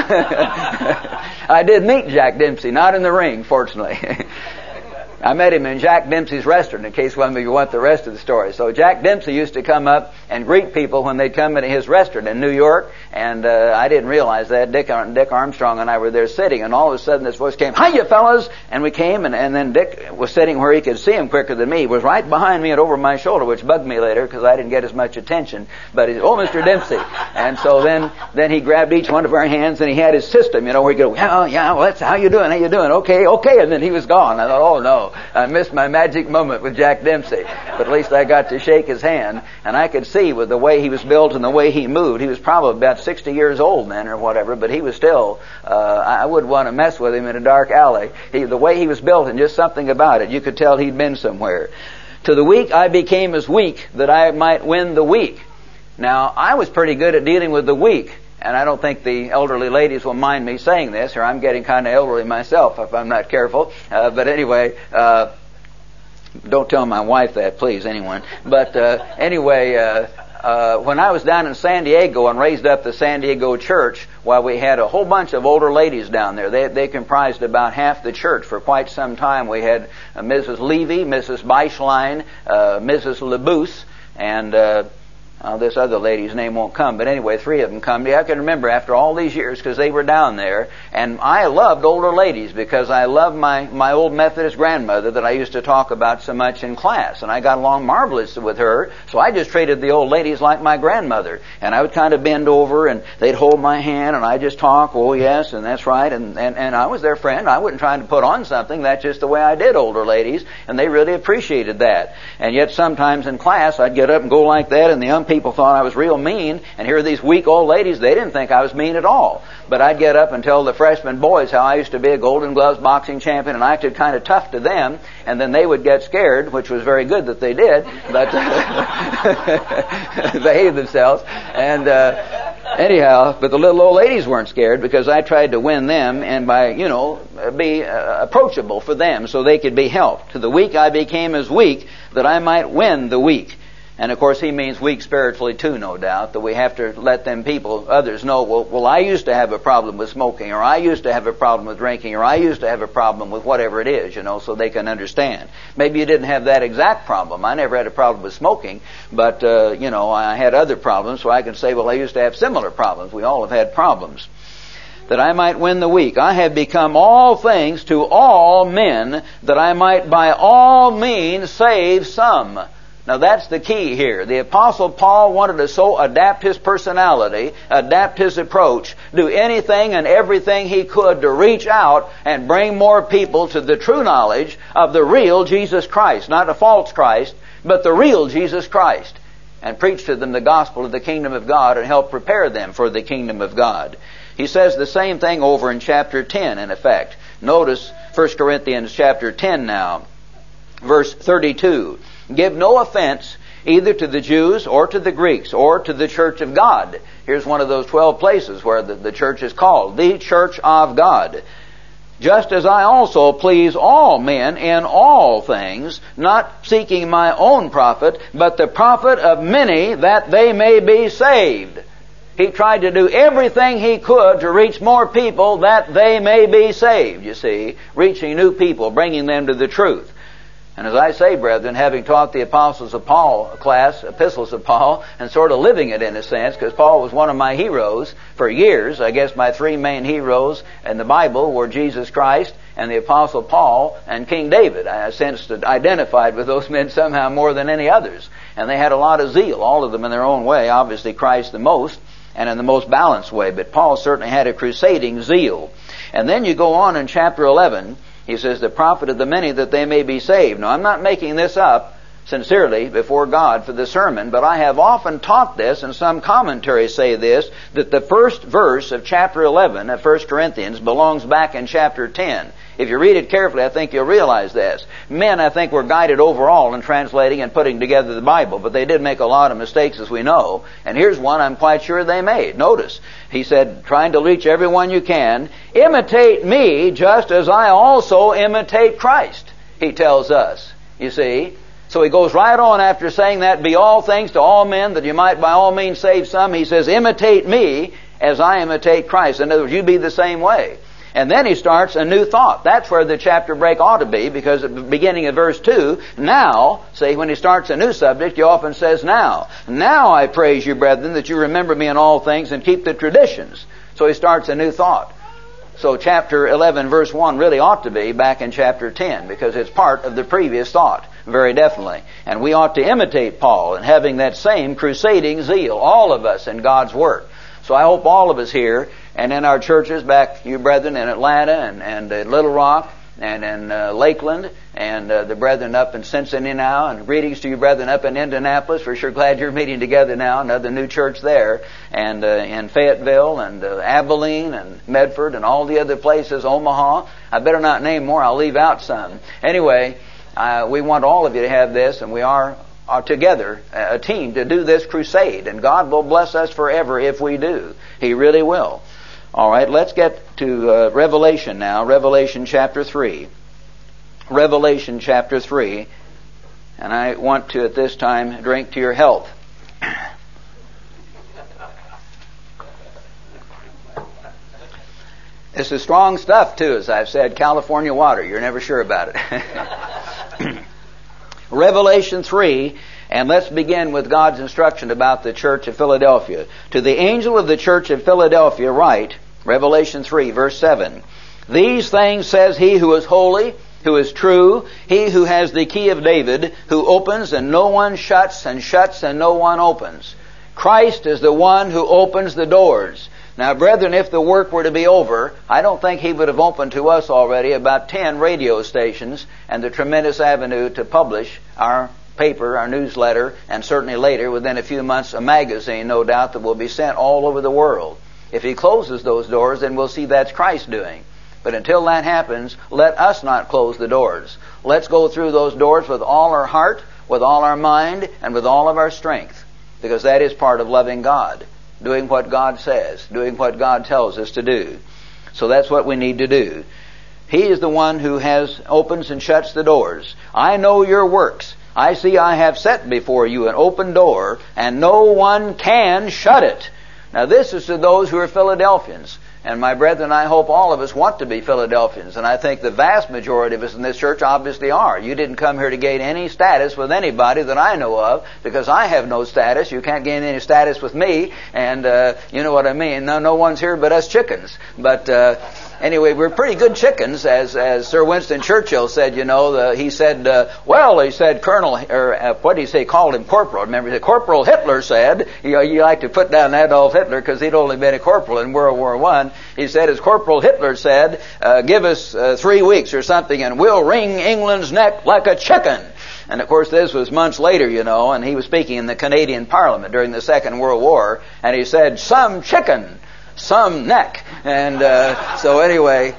I did meet Jack Dempsey, not in the ring, fortunately. I met him in Jack Dempsey's restaurant, in case one of you want the rest of the story. So Jack Dempsey used to come up and greet people when they'd come into his restaurant in New York, and uh, I didn't realize that. Dick, Dick Armstrong and I were there sitting, and all of a sudden this voice came, "Hiya, fellas!" And we came, and, and then Dick was sitting where he could see him quicker than me. He was right behind me and over my shoulder, which bugged me later because I didn't get as much attention. But he said, "Oh, Mister Dempsey." And so then then he grabbed each one of our hands, and he had his system, you know, where he'd go, "Yeah, yeah, well, that's how you doing? How you doing? Okay, okay." And then he was gone. I thought, oh, no, I missed my magic moment with Jack Dempsey. But at least I got to shake his hand, and I could see with the way he was built and the way he moved, he was probably about sixty years old then or whatever, but he was still, uh, I wouldn't want to mess with him in a dark alley. He, the way he was built and just something about it, you could tell he'd been somewhere. To the weak I became as weak, that I might win the weak. Now, I was pretty good at dealing with the weak. And I don't think the elderly ladies will mind me saying this, or I'm getting kind of elderly myself if I'm not careful. Uh, but anyway, uh, don't tell my wife that, please, anyone. But uh, anyway, uh, uh, when I was down in San Diego and raised up the San Diego church, well, we had a whole bunch of older ladies down there. They, they comprised about half the church for quite some time. We had uh, Missus Levy, Missus Beischlein, uh, Missus LeBouse, and... Uh, Uh, this other lady's name won't come, but anyway, three of them come. I can remember after all these years, because they were down there, and I loved older ladies because I loved my, my old Methodist grandmother that I used to talk about so much in class, and I got along marvelous with her, so I just treated the old ladies like my grandmother, and I would kind of bend over, and they'd hold my hand, and I'd just talk, oh yes, and that's right, and, and, and I was their friend. I wasn't trying to put on something. That's just the way I did older ladies, and they really appreciated that. And yet sometimes in class, I'd get up and go like that, and the young people thought I was real mean, and here are these weak old ladies. They didn't think I was mean at all. But I'd get up and tell the freshman boys how I used to be a Golden Gloves boxing champion, and I acted kind of tough to them, and then they would get scared, which was very good that they did, but behave themselves. And uh, anyhow, but the little old ladies weren't scared because I tried to win them, and by, you know, be uh, approachable for them so they could be helped. To the weak I became as weak, that I might win the weak. And of course he means weak spiritually too, no doubt, that we have to let them people, others know, well, well, I used to have a problem with smoking, or I used to have a problem with drinking, or I used to have a problem with whatever it is, you know, so they can understand. Maybe you didn't have that exact problem. I never had a problem with smoking, but, uh, you know, I had other problems, so I can say, well, I used to have similar problems. We all have had problems. That I might win the weak. I have become all things to all men, that I might by all means save some. Now that's the key here. The Apostle Paul wanted to so adapt his personality, adapt his approach, do anything and everything he could to reach out and bring more people to the true knowledge of the real Jesus Christ. Not a false Christ, but the real Jesus Christ. And preach to them the gospel of the kingdom of God and help prepare them for the kingdom of God. He says the same thing over in chapter ten, in effect. Notice First Corinthians chapter ten now, verse thirty-two. Give no offense either to the Jews or to the Greeks or to the church of God. Here's one of those twelve places where the, the church is called, the church of God. Just as I also please all men in all things, not seeking my own profit, but the profit of many, that they may be saved. He tried to do everything he could to reach more people that they may be saved, you see. Reaching new people, bringing them to the truth. And as I say, brethren, having taught the Apostles of Paul class, Epistles of Paul, and sort of living it in a sense, because Paul was one of my heroes for years. I guess my three main heroes in the Bible were Jesus Christ and the Apostle Paul and King David. I sensed identified with those men somehow more than any others. And they had a lot of zeal, all of them in their own way, obviously Christ the most, and in the most balanced way. But Paul certainly had a crusading zeal. And then you go on in chapter eleven, he says, the profit of the many, that they may be saved. Now, I'm not making this up sincerely before God for the sermon, but I have often taught this, and some commentaries say this, that the first verse of chapter eleven of First Corinthians belongs back in chapter ten. If you read it carefully, I think you'll realize this. Men, I think, were guided overall in translating and putting together the Bible, but they did make a lot of mistakes, as we know. And here's one I'm quite sure they made. Notice, he said, trying to reach everyone you can, imitate me just as I also imitate Christ, he tells us. You see? So he goes right on after saying that, be all things to all men, that you might by all means save some. He says, imitate me as I imitate Christ. In other words, you be the same way. And then he starts a new thought. That's where the chapter break ought to be, because at the beginning of verse two, now, see, when he starts a new subject, he often says now. Now I praise you, brethren, that you remember me in all things and keep the traditions. So he starts a new thought. So chapter eleven, verse one really ought to be back in chapter ten, because it's part of the previous thought, very definitely. And we ought to imitate Paul in having that same crusading zeal, all of us, in God's work. So I hope all of us here, and in our churches back, you brethren, in Atlanta and, and uh, Little Rock and in uh, Lakeland, and uh, the brethren up in Cincinnati now, and greetings to you brethren up in Indianapolis. We're sure glad you're meeting together now, another new church there, and uh, in Fayetteville and uh, Abilene and Medford and all the other places, Omaha. I better not name more, I'll leave out some. Anyway, uh, we want all of you to have this, and we are are together, a team, to do this crusade. And God will bless us forever if we do. He really will. All right, let's get to uh, Revelation now. Revelation chapter three. Revelation chapter three. And I want to, at this time, drink to your health. This is strong stuff, too, as I've said. California water. You're never sure about it. Revelation three, And let's begin with God's instruction about the church of Philadelphia. To the angel of the church of Philadelphia write, Revelation three, verse seven, These things says he who is holy, who is true, he who has the key of David, who opens and no one shuts, and shuts and no one opens. Christ is the one who opens the doors. Now, brethren, if the work were to be over, I don't think he would have opened to us already about ten radio stations and the tremendous avenue to publish our paper, our newsletter, and certainly later, within a few months, a magazine, no doubt, that will be sent all over the world. If he closes those doors, then we'll see that's Christ doing. But until that happens, let us not close the doors. Let's go through those doors with all our heart, with all our mind, and with all of our strength, because that is part of loving God, doing what God says, doing what God tells us to do. So that's what we need to do. He is the one who has opens and shuts the doors. I know your works. I see I have set before you an open door, and no one can shut it. Now this is to those who are Philadelphians. And my brethren, I hope all of us want to be Philadelphians. And I think the vast majority of us in this church obviously are. You didn't come here to gain any status with anybody that I know of, because I have no status. You can't gain any status with me. And uh, you know what I mean. No, no one's here but us chickens. But uh, anyway, we're pretty good chickens, as as Sir Winston Churchill said. You know, the, he said, uh, well, he said, Colonel, or uh, what did he say? Called him Corporal. Remember, he said, Corporal Hitler said. You know, you like to put down Adolf Hitler because he'd only been a corporal in World War One. He said, as Corporal Hitler said, uh, give us uh, three weeks or something and we'll wring England's neck like a chicken. And of course this was months later, you know, and he was speaking in the Canadian Parliament during the Second World War, and he said, some chicken, some neck. And uh, so anyway,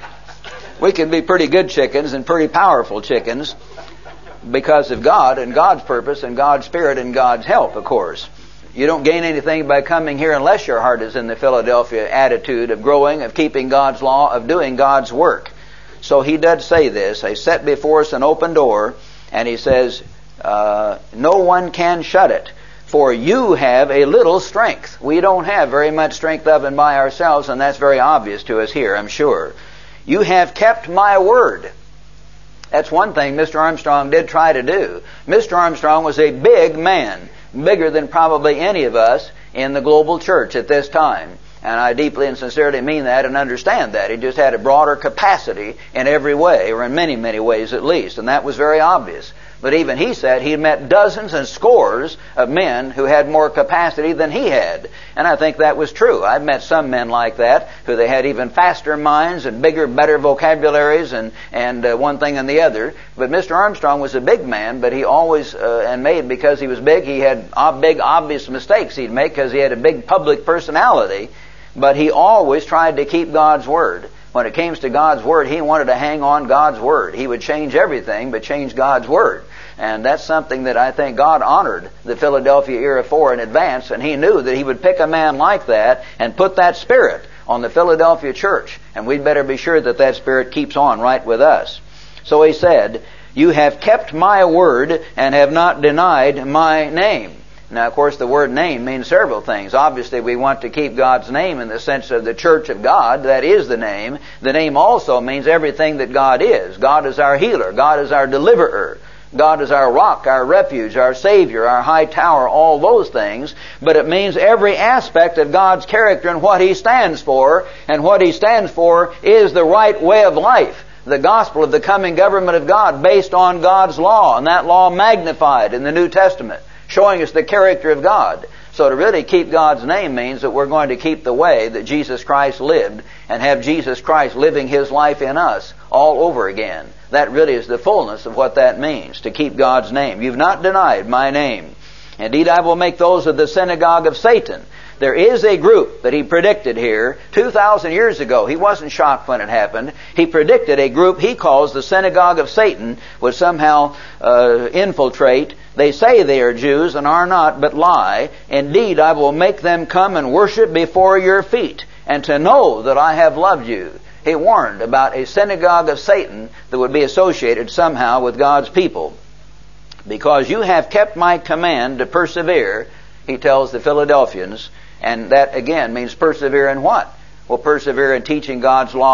we can be pretty good chickens and pretty powerful chickens because of God and God's purpose and God's Spirit and God's help, of course. You don't gain anything by coming here unless your heart is in the Philadelphia attitude of growing, of keeping God's law, of doing God's work. So he does say this. I set before us an open door, and he says, uh, no one can shut it, for you have a little strength. We don't have very much strength of and by ourselves, and that's very obvious to us here, I'm sure. You have kept my word. That's one thing Mister Armstrong did try to do. Mister Armstrong was a big man, bigger than probably any of us in the global church at this time. And I deeply and sincerely mean that and understand that. He just had a broader capacity in every way, or in many, many ways at least. And that was very obvious. But even he said he met dozens and scores of men who had more capacity than he had. And I think that was true. I've met some men like that, who they had even faster minds and bigger, better vocabularies and, and uh, one thing and the other. But Mister Armstrong was a big man, but he always, uh, and made, because he was big, he had ob- big, obvious mistakes he'd make because he had a big public personality. But he always tried to keep God's Word. When it came to God's Word, he wanted to hang on God's Word. He would change everything, but change God's Word. And that's something that I think God honored the Philadelphia era for in advance, and he knew that he would pick a man like that and put that spirit on the Philadelphia church. And we'd better be sure that that spirit keeps on right with us. So he said, you have kept my word and have not denied my name. Now, of course, the word name means several things. Obviously, we want to keep God's name in the sense of the church of God. That is the name. The name also means everything that God is. God is our healer. God is our deliverer. God is our rock, our refuge, our Savior, our high tower, all those things. But it means every aspect of God's character and what He stands for. And what He stands for is the right way of life. The gospel of the coming government of God based on God's law. And that law magnified in the New Testament, showing us the character of God. So to really keep God's name means that we're going to keep the way that Jesus Christ lived and have Jesus Christ living His life in us all over again. That really is the fullness of what that means, to keep God's name. You've not denied my name. Indeed, I will make those of the synagogue of Satan. There is a group that he predicted here two thousand years ago. He wasn't shocked when it happened. He predicted a group he calls the synagogue of Satan would somehow uh, infiltrate. They say they are Jews and are not, but lie. Indeed, I will make them come and worship before your feet, and to know that I have loved you. He warned about a synagogue of Satan that would be associated somehow with God's people. Because you have kept my command to persevere, he tells the Philadelphians. And that, again, means persevere in what? Well, persevere in teaching God's law,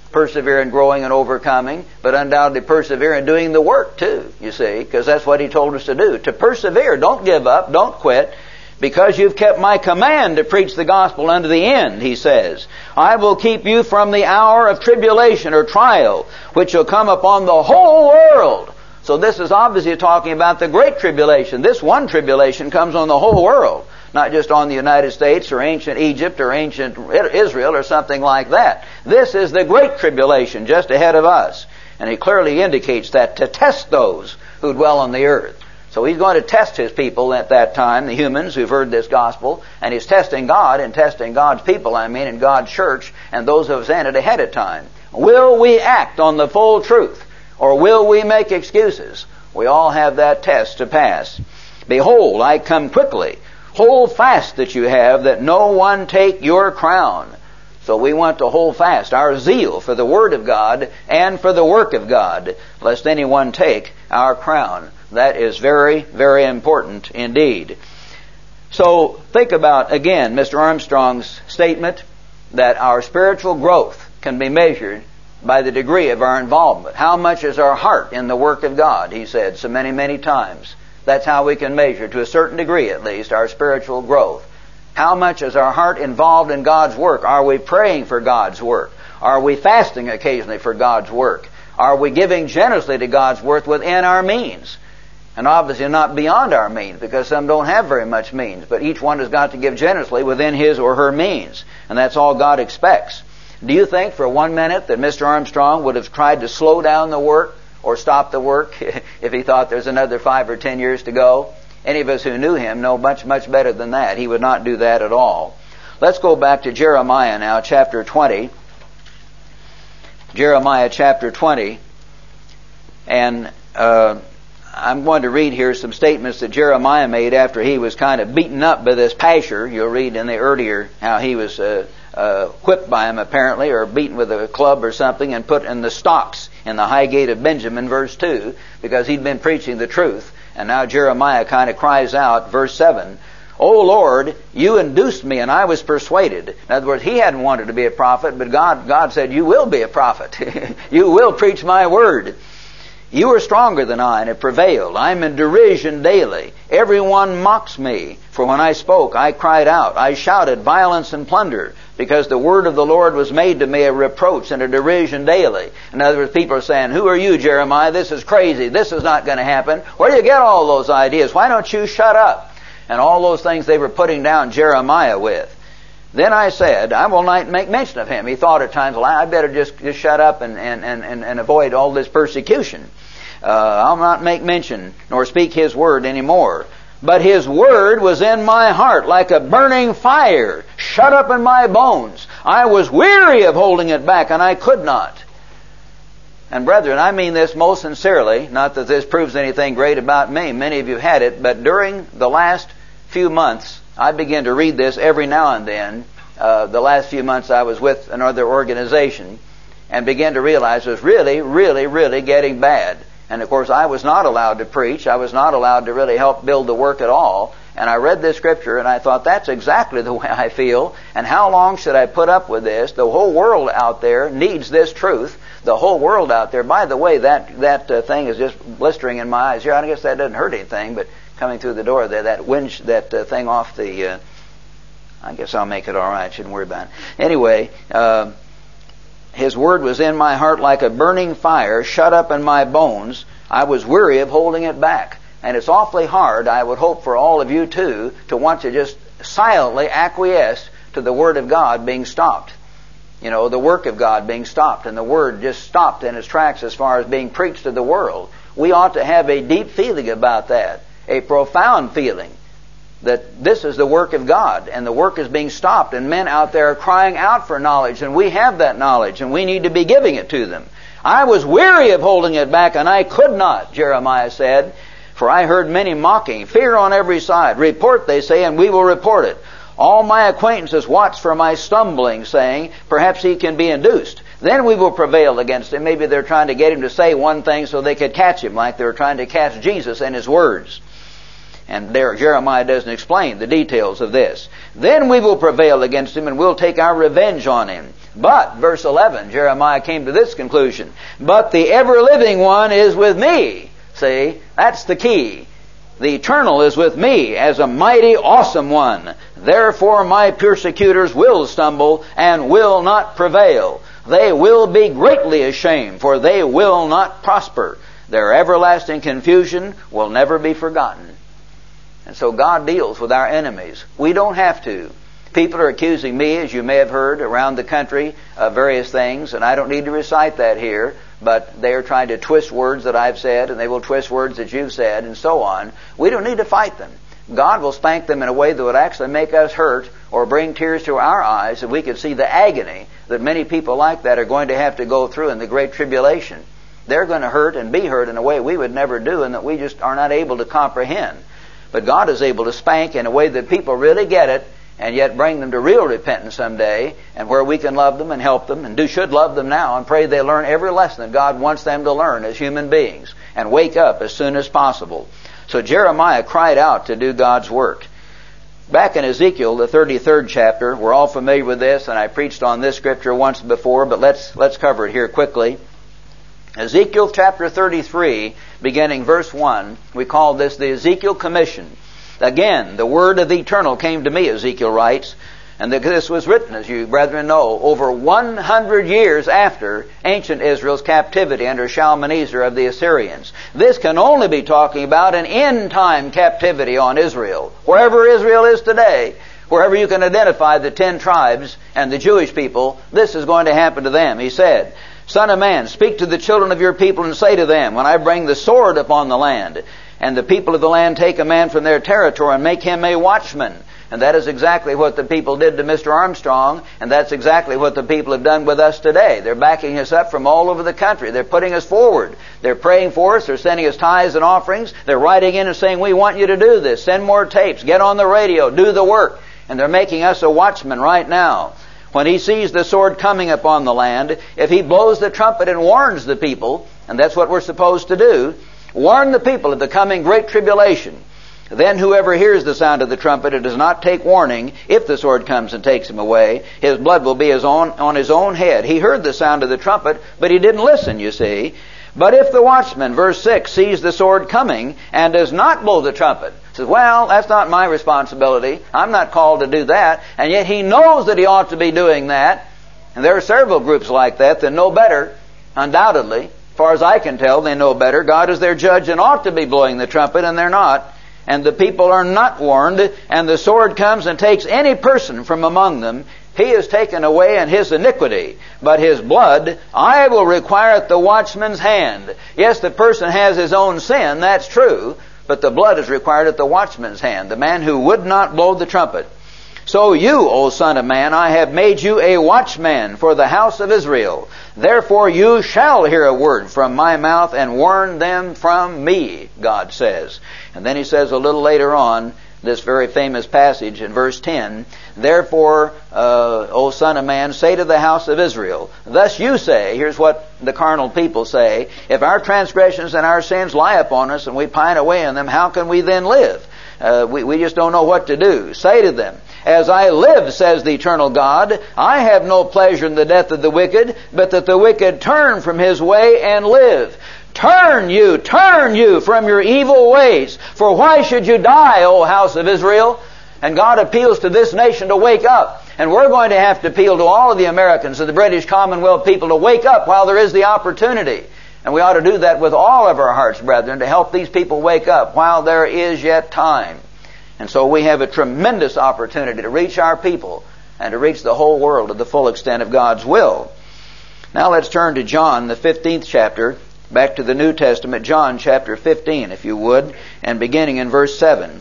persevere in growing and overcoming, but undoubtedly persevere in doing the work too, you see, because that's what He told us to do. To persevere, don't give up, don't quit, because you've kept my command to preach the gospel unto the end, He says. I will keep you from the hour of tribulation or trial, which will come upon the whole world. So this is obviously talking about the great tribulation. This one tribulation comes on the whole world, not just on the United States or ancient Egypt or ancient Israel or something like that. This is the great tribulation just ahead of us. And He clearly indicates that to test those who dwell on the earth. So He's going to test His people at that time, the humans who've heard this gospel, and He's testing God and testing God's people, I mean, in God's church, and those who have sent it ahead of time. Will we act on the full truth, or will we make excuses? We all have that test to pass. Behold, I come quickly. Hold fast that you have, that no one take your crown. So we want to hold fast our zeal for the Word of God and for the work of God, lest anyone take our crown. That is very, very important indeed. So think about, again, Mister Armstrong's statement that our spiritual growth can be measured by the degree of our involvement. How much is our heart in the work of God, he said so many, many times. That's how we can measure, to a certain degree at least, our spiritual growth. How much is our heart involved in God's work? Are we praying for God's work? Are we fasting occasionally for God's work? Are we giving generously to God's work within our means? And obviously not beyond our means, because some don't have very much means. But each one has got to give generously within his or her means. And that's all God expects. Do you think for one minute that Mister Armstrong would have tried to slow down the work or stop the work if he thought there's another five or ten years to go? Any of us who knew him know much, much better than that. He would not do that at all. Let's go back to Jeremiah now, chapter twenty. Jeremiah chapter twenty. And uh, I'm going to read here some statements that Jeremiah made after he was kind of beaten up by this Pasher. You'll read in the earlier how he was uh, uh, whipped by him apparently, or beaten with a club or something, and put in the stocks in the high gate of Benjamin, verse two, because he'd been preaching the truth. And now Jeremiah kind of cries out, verse seven, O Lord, you induced me, and I was persuaded. In other words, he hadn't wanted to be a prophet, but God, God said, you will be a prophet. You will preach my word. You are stronger than I, and have prevailed. I am in derision daily. Everyone mocks me. For when I spoke, I cried out. I shouted violence and plunder, because the word of the Lord was made to me a reproach and a derision daily. In other words, people are saying, who are you, Jeremiah? This is crazy. This is not going to happen. Where do you get all those ideas? Why don't you shut up? And all those things they were putting down Jeremiah with. Then I said, I will not make mention of him. He thought at times, well, I better just, just shut up and, and, and, and avoid all this persecution. Uh, I'll not make mention nor speak his word anymore. But his word was in my heart like a burning fire, shut up in my bones. I was weary of holding it back, and I could not. And brethren, I mean this most sincerely, not that this proves anything great about me. Many of you had it, but during the last few months, I began to read this every now and then. Uh, the last few months I was with another organization, and began to realize it was really, really, really getting bad. And of course I was not allowed to preach. I was not allowed to really help build the work at all. And I read this scripture and I thought, that's exactly the way I feel. And how long should I put up with this? The whole world out there needs this truth. The whole world out there. By the way, that that uh, thing is just blistering in my eyes here. I guess that doesn't hurt anything, but coming through the door there, that winch, that uh, thing off the, uh, I guess I'll make it all right. Shouldn't worry about it. Anyway, uh, his word was in my heart like a burning fire, shut up in my bones. I was weary of holding it back. And it's awfully hard, I would hope for all of you too, to want to just silently acquiesce to the Word of God being stopped. You know, the work of God being stopped, and the Word just stopped in its tracks as far as being preached to the world. We ought to have a deep feeling about that, a profound feeling that this is the work of God, and the work is being stopped, and men out there are crying out for knowledge, and we have that knowledge, and we need to be giving it to them. I was weary of holding it back, and I could not, Jeremiah said, for I heard many mocking, fear on every side. Report, they say, and we will report it. All my acquaintances watch for my stumbling, saying, perhaps he can be induced. Then we will prevail against him. Maybe they're trying to get him to say one thing so they could catch him, like they were trying to catch Jesus in his words. And there Jeremiah doesn't explain the details of this. Then we will prevail against him, and we'll take our revenge on him. But, verse eleven, Jeremiah came to this conclusion. But the ever-living one is with me. See, that's the key. The eternal is with me as a mighty, awesome one. Therefore my persecutors will stumble and will not prevail. They will be greatly ashamed, for they will not prosper. Their everlasting confusion will never be forgotten. And so God deals with our enemies. We don't have to. People are accusing me, as you may have heard, around the country of various things, and I don't need to recite that here, but they are trying to twist words that I've said, and they will twist words that you've said, and so on. We don't need to fight them. God will spank them in a way that would actually make us hurt or bring tears to our eyes, and we could see the agony that many people like that are going to have to go through in the Great Tribulation. They're going to hurt and be hurt in a way we would never do, and that we just are not able to comprehend. But God is able to spank in a way that people really get it, and yet bring them to real repentance someday, and where we can love them and help them, and do should love them now, and pray they learn every lesson that God wants them to learn as human beings, and wake up as soon as possible. So Jeremiah cried out to do God's work. Back in Ezekiel, the thirty-third chapter, we're all familiar with this, and I preached on this scripture once before, but let's let's cover it here quickly. Ezekiel chapter thirty-three, beginning verse one, we call this the Ezekiel Commission. Again, the word of the eternal came to me, Ezekiel writes, and this was written, as you brethren know, over one hundred years after ancient Israel's captivity under Shalmaneser of the Assyrians. This can only be talking about an end-time captivity on Israel. Wherever Israel is today, wherever you can identify the ten tribes and the Jewish people, this is going to happen to them. He said, Son of man, speak to the children of your people and say to them, when I bring the sword upon the land, and the people of the land take a man from their territory and make him a watchman. And that is exactly what the people did to Mister Armstrong, and that's exactly what the people have done with us today. They're backing us up from all over the country. They're putting us forward. They're praying for us. They're sending us tithes and offerings. They're writing in and saying, we want you to do this. Send more tapes. Get on the radio. Do the work. And they're making us a watchman right now. When he sees the sword coming upon the land, if he blows the trumpet and warns the people, and that's what we're supposed to do, warn the people of the coming great tribulation. Then whoever hears the sound of the trumpet and does not take warning, if the sword comes and takes him away, his blood will be his own, on his own head. He heard the sound of the trumpet, but he didn't listen, you see. But if the watchman, verse six, sees the sword coming and does not blow the trumpet, says, well, that's not my responsibility. I'm not called to do that. And yet he knows that he ought to be doing that. And there are several groups like that that know better, undoubtedly. As far as I can tell, they know better. God is their judge and ought to be blowing the trumpet, and they're not. And the people are not warned, and the sword comes and takes any person from among them. He is taken away in his iniquity, but his blood I will require at the watchman's hand. Yes, the person has his own sin, that's true, but the blood is required at the watchman's hand, the man who would not blow the trumpet. So you, O son of man, I have made you a watchman for the house of Israel. Therefore you shall hear a word from my mouth and warn them from me, God says. And then he says a little later on, this very famous passage in verse ten, Therefore, uh, O son of man, say to the house of Israel, thus you say, here's what the carnal people say, if our transgressions and our sins lie upon us and we pine away in them, how can we then live? Uh, we, we just don't know what to do. Say to them, as I live, says the eternal God, I have no pleasure in the death of the wicked, but that the wicked turn from his way and live. Turn you, turn you from your evil ways. For why should you die, O house of Israel? And God appeals to this nation to wake up. And we're going to have to appeal to all of the Americans and the British Commonwealth people to wake up while there is the opportunity. And we ought to do that with all of our hearts, brethren, to help these people wake up while there is yet time. And so we have a tremendous opportunity to reach our people and to reach the whole world to the full extent of God's will. Now let's turn to John, the fifteenth chapter, back to the New Testament, John chapter fifteen, if you would, and beginning in verse seven.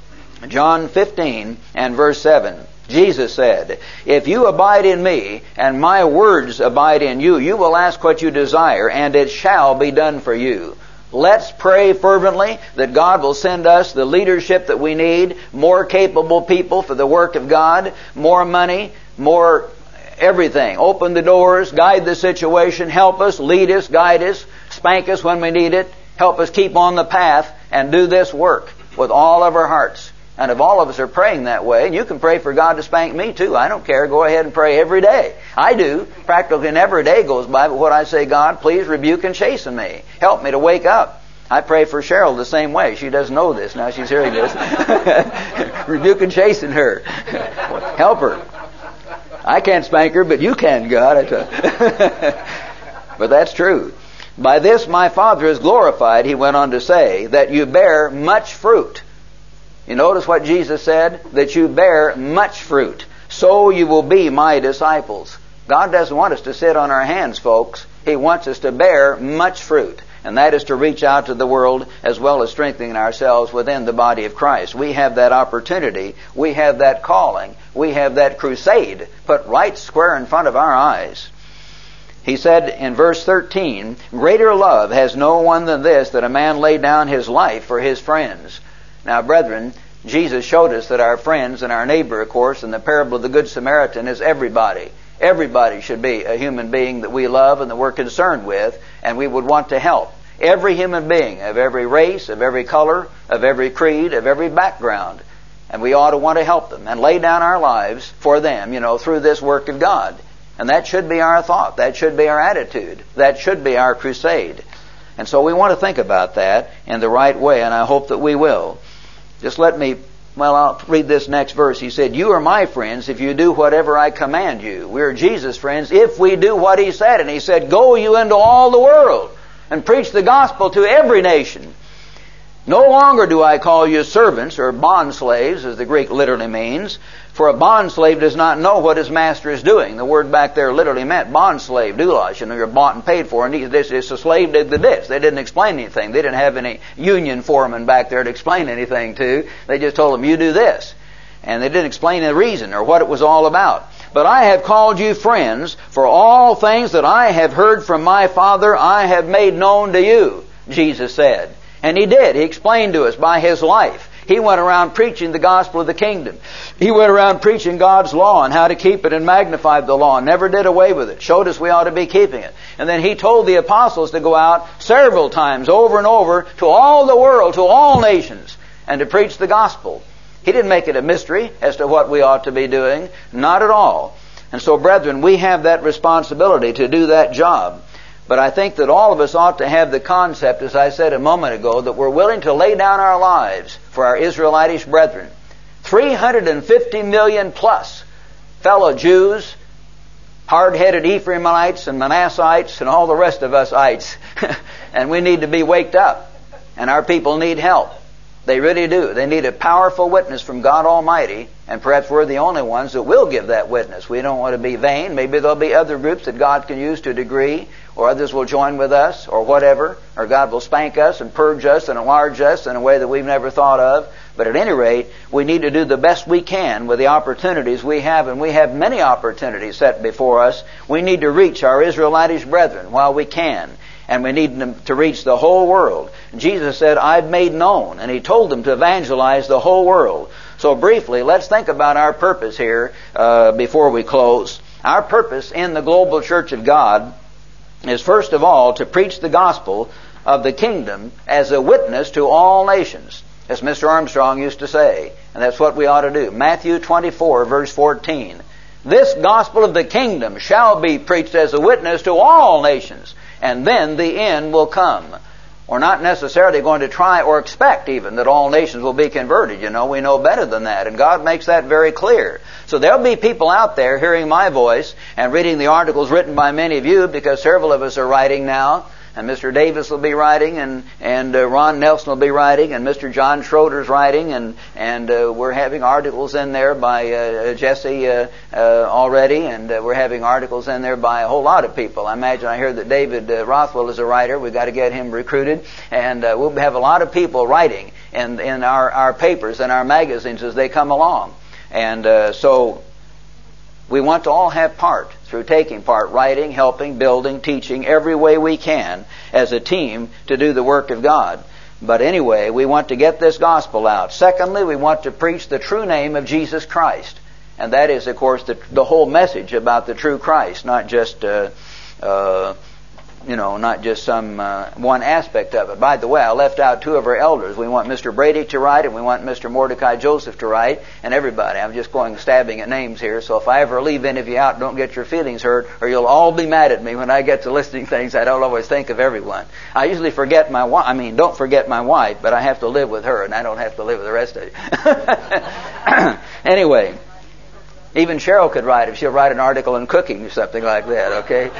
John fifteen and verse seven. Jesus said, if you abide in me, and my words abide in you, you will ask what you desire, and it shall be done for you. Let's pray fervently that God will send us the leadership that we need, more capable people for the work of God, more money, more everything. Open the doors, guide the situation, help us, lead us, guide us, spank us when we need it, help us keep on the path and do this work with all of our hearts. And if all of us are praying that way, and you can pray for God to spank me too, I don't care, go ahead and pray every day. I do. Practically never a day goes by but what I say, God, please rebuke and chasten me. Help me to wake up. I pray for Cheryl the same way. She doesn't know this. Now she's hearing this. Rebuke and chasten her. Help her. I can't spank her, but you can, God. I tell you. But that's true. By this my Father is glorified, he went on to say, that you bear much fruit. You notice what Jesus said? That you bear much fruit. So you will be my disciples. God doesn't want us to sit on our hands, folks. He wants us to bear much fruit. And that is to reach out to the world as well as strengthening ourselves within the body of Christ. We have that opportunity. We have that calling. We have that crusade put right square in front of our eyes. He said in verse thirteen, greater love has no one than this, that a man lay down his life for his friends. Now, brethren, Jesus showed us that our friends and our neighbor, of course, in the parable of the Good Samaritan, is everybody. Everybody should be a human being that we love and that we're concerned with, and we would want to help. Every human being, of every race, of every color, of every creed, of every background. And we ought to want to help them and lay down our lives for them, you know, through this work of God. And that should be our thought. That should be our attitude. That should be our crusade. And so we want to think about that in the right way, and I hope that we will. Just let me, well, I'll read this next verse. He said, you are my friends if you do whatever I command you. We are Jesus' friends if we do what he said. And he said, go you into all the world and preach the gospel to every nation. No longer do I call you servants or bondslaves, as the Greek literally means, for a bondslave does not know what his master is doing. The word back there literally meant bondslave, doulos. You know, you're bought and paid for, and it's a slave to the ditch. They didn't explain anything. They didn't have any union foreman back there to explain anything to. They just told him, you do this. And they didn't explain the reason or what it was all about. But I have called you friends, for all things that I have heard from my Father I have made known to you, Jesus said. And he did. He explained to us by his life. He went around preaching the gospel of the kingdom. He went around preaching God's law and how to keep it and magnified the law. Never did away with it. Showed us we ought to be keeping it. And then he told the apostles to go out several times over and over to all the world, to all nations, and to preach the gospel. He didn't make it a mystery as to what we ought to be doing. Not at all. And so, brethren, we have that responsibility to do that job. But I think that all of us ought to have the concept, as I said a moment ago, that we're willing to lay down our lives for our Israelitish brethren. three hundred fifty million plus fellow Jews, hard-headed Ephraimites and Manassites and all the rest of us ites. And we need to be waked up. And our people need help. They really do. They need a powerful witness from God Almighty, and perhaps we're the only ones that will give that witness. We don't want to be vain. Maybe there'll be other groups that God can use to a degree, or others will join with us, or whatever, or God will spank us and purge us and enlarge us in a way that we've never thought of. But at any rate, we need to do the best we can with the opportunities we have, and we have many opportunities set before us. We need to reach our Israelitish brethren while we can. And we need them to reach the whole world. Jesus said, I've made known. And he told them to evangelize the whole world. So briefly, let's think about our purpose here uh, before we close. Our purpose in the global church of God is first of all to preach the gospel of the kingdom as a witness to all nations. As Mister Armstrong used to say. And that's what we ought to do. Matthew twenty-four, verse fourteen. This gospel of the kingdom shall be preached as a witness to all nations. And then the end will come. We're not necessarily going to try or expect even that all nations will be converted. You know, we know better than that. And God makes that very clear. So there'll be people out there hearing my voice and reading the articles written by many of you, because several of us are writing now. And Mister Davis will be writing, and, and uh, Ron Nelson will be writing, and Mister John Schroeder's writing, and, and uh, we're having articles in there by uh, Jesse uh, uh, already, and uh, we're having articles in there by a whole lot of people. I imagine I hear that David uh, Rothwell is a writer. We've got to get him recruited, and uh, we'll have a lot of people writing in, in our, our papers and our magazines as they come along. And uh, so we want to all have part, through taking part, writing, helping, building, teaching, every way we can as a team to do the work of God. But anyway, we want to get this gospel out. Secondly, we want to preach the true name of Jesus Christ. And that is, of course, the, the whole message about the true Christ, not just uh, uh, you know, not just some uh, one aspect of it. By the way, I left out two of our elders. We want Mister Brady to write, and we want Mister Mordecai Joseph to write, and everybody. I'm just going stabbing at names here, so if I ever leave any of you out, don't get your feelings hurt, or you'll all be mad at me when I get to listing things. I don't always think of everyone. I usually forget my wife. I mean, don't forget my wife, but I have to live with her, and I don't have to live with the rest of you. Anyway, even Cheryl could write if she'll write an article on cooking or something like that, okay?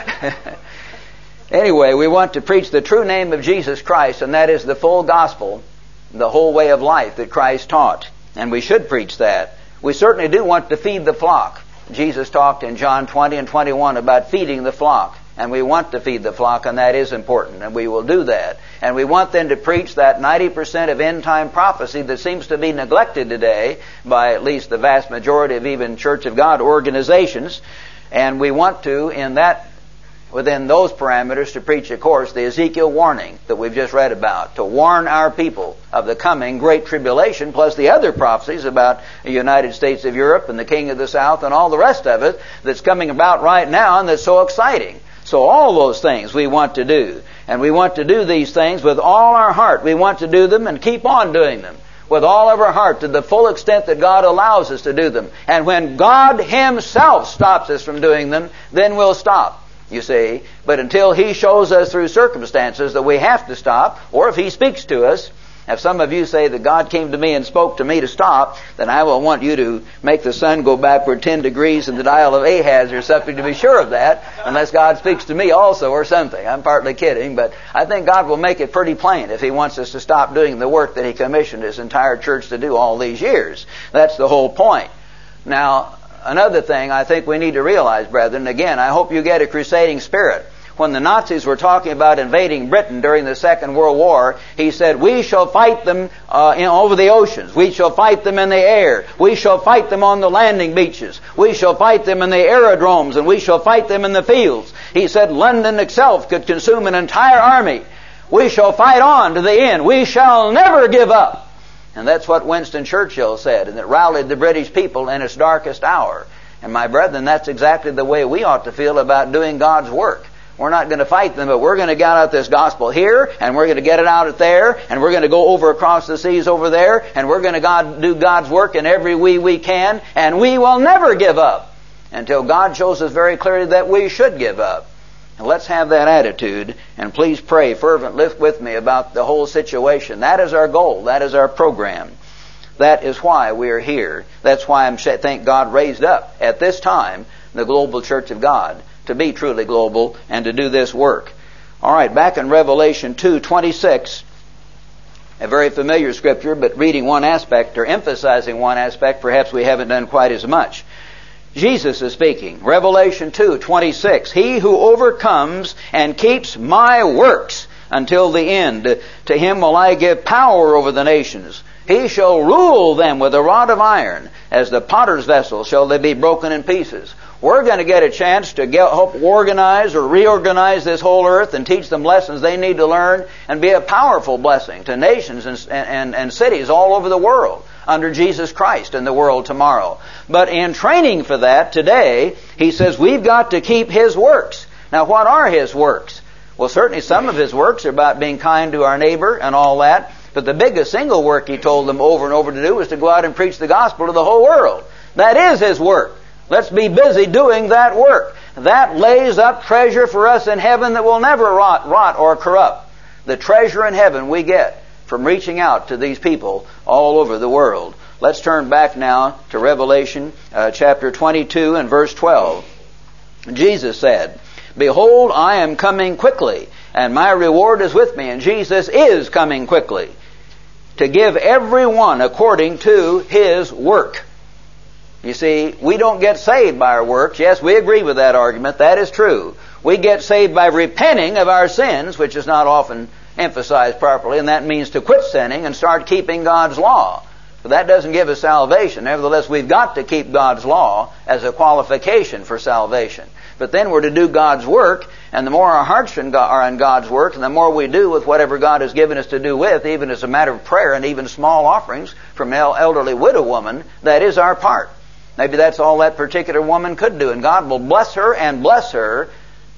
Anyway, we want to preach the true name of Jesus Christ, and that is the full gospel, the whole way of life that Christ taught. And we should preach that. We certainly do want to feed the flock. Jesus talked in John twenty and twenty-one about feeding the flock. And we want to feed the flock, and that is important, and we will do that. And we want then to preach that ninety percent of end-time prophecy that seems to be neglected today by at least the vast majority of even Church of God organizations. And we want to, in that within those parameters, to preach, of course, the Ezekiel warning that we've just read about, to warn our people of the coming great tribulation, plus the other prophecies about the United States of Europe and the King of the South and all the rest of it that's coming about right now and that's so exciting. So all those things we want to do. And we want to do these things with all our heart. We want to do them and keep on doing them with all of our heart to the full extent that God allows us to do them. And when God Himself stops us from doing them, then we'll stop. You see, but until He shows us through circumstances that we have to stop, or if He speaks to us, if some of you say that God came to me and spoke to me to stop, then I will want you to make the sun go backward ten degrees in the dial of Ahaz or something to be sure of that, unless God speaks to me also or something. I'm partly kidding, but I think God will make it pretty plain if He wants us to stop doing the work that He commissioned His entire church to do all these years. That's the whole point. Now, another thing I think we need to realize, brethren, again, I hope you get a crusading spirit. When the Nazis were talking about invading Britain during the Second World War, he said, we shall fight them uh, in, over the oceans. We shall fight them in the air. We shall fight them on the landing beaches. We shall fight them in the aerodromes, and we shall fight them in the fields. He said London itself could consume an entire army. We shall fight on to the end. We shall never give up. And that's what Winston Churchill said, and it rallied the British people in its darkest hour. And my brethren, that's exactly the way we ought to feel about doing God's work. We're not going to fight them, but we're going to get out this gospel here, and we're going to get it out there, and we're going to go over across the seas over there, and we're going to God, do God's work in every way we can, and we will never give up until God shows us very clearly that we should give up. And let's have that attitude, and please pray fervently with me about the whole situation. That is our goal. That is our program. That is why we are here. That's why I'm thank God raised up at this time the global Church of God to be truly global and to do this work. All right, back in Revelation two twenty-six, a very familiar scripture, but reading one aspect or emphasizing one aspect, perhaps we haven't done quite as much. Jesus is speaking. Revelation two twenty-six. He who overcomes and keeps my works until the end, to him will I give power over the nations. He shall rule them with a rod of iron. As the potter's vessel shall they be broken in pieces. We're going to get a chance to get, help organize or reorganize this whole earth and teach them lessons they need to learn and be a powerful blessing to nations and, and, and cities all over the world under Jesus Christ in the world tomorrow. But in training for that today, He says we've got to keep His works. Now, what are His works? Well, certainly some of His works are about being kind to our neighbor and all that. But the biggest single work He told them over and over to do was to go out and preach the gospel to the whole world. That is His work. Let's be busy doing that work. That lays up treasure for us in heaven that will never rot, rot or corrupt. The treasure in heaven we get from reaching out to these people all over the world. Let's turn back now to Revelation uh, chapter twenty-two and verse twelve. Jesus said, behold, I am coming quickly, and my reward is with me. And Jesus is coming quickly to give everyone according to his work. You see, we don't get saved by our works. Yes, we agree with that argument. That is true. We get saved by repenting of our sins, which is not often emphasized properly, and that means to quit sinning and start keeping God's law. But that doesn't give us salvation. Nevertheless, we've got to keep God's law as a qualification for salvation. But then we're to do God's work, and the more our hearts are in God's work, and the more we do with whatever God has given us to do with, even as a matter of prayer and even small offerings from an elderly widow woman, that is our part. Maybe that's all that particular woman could do, and God will bless her and bless her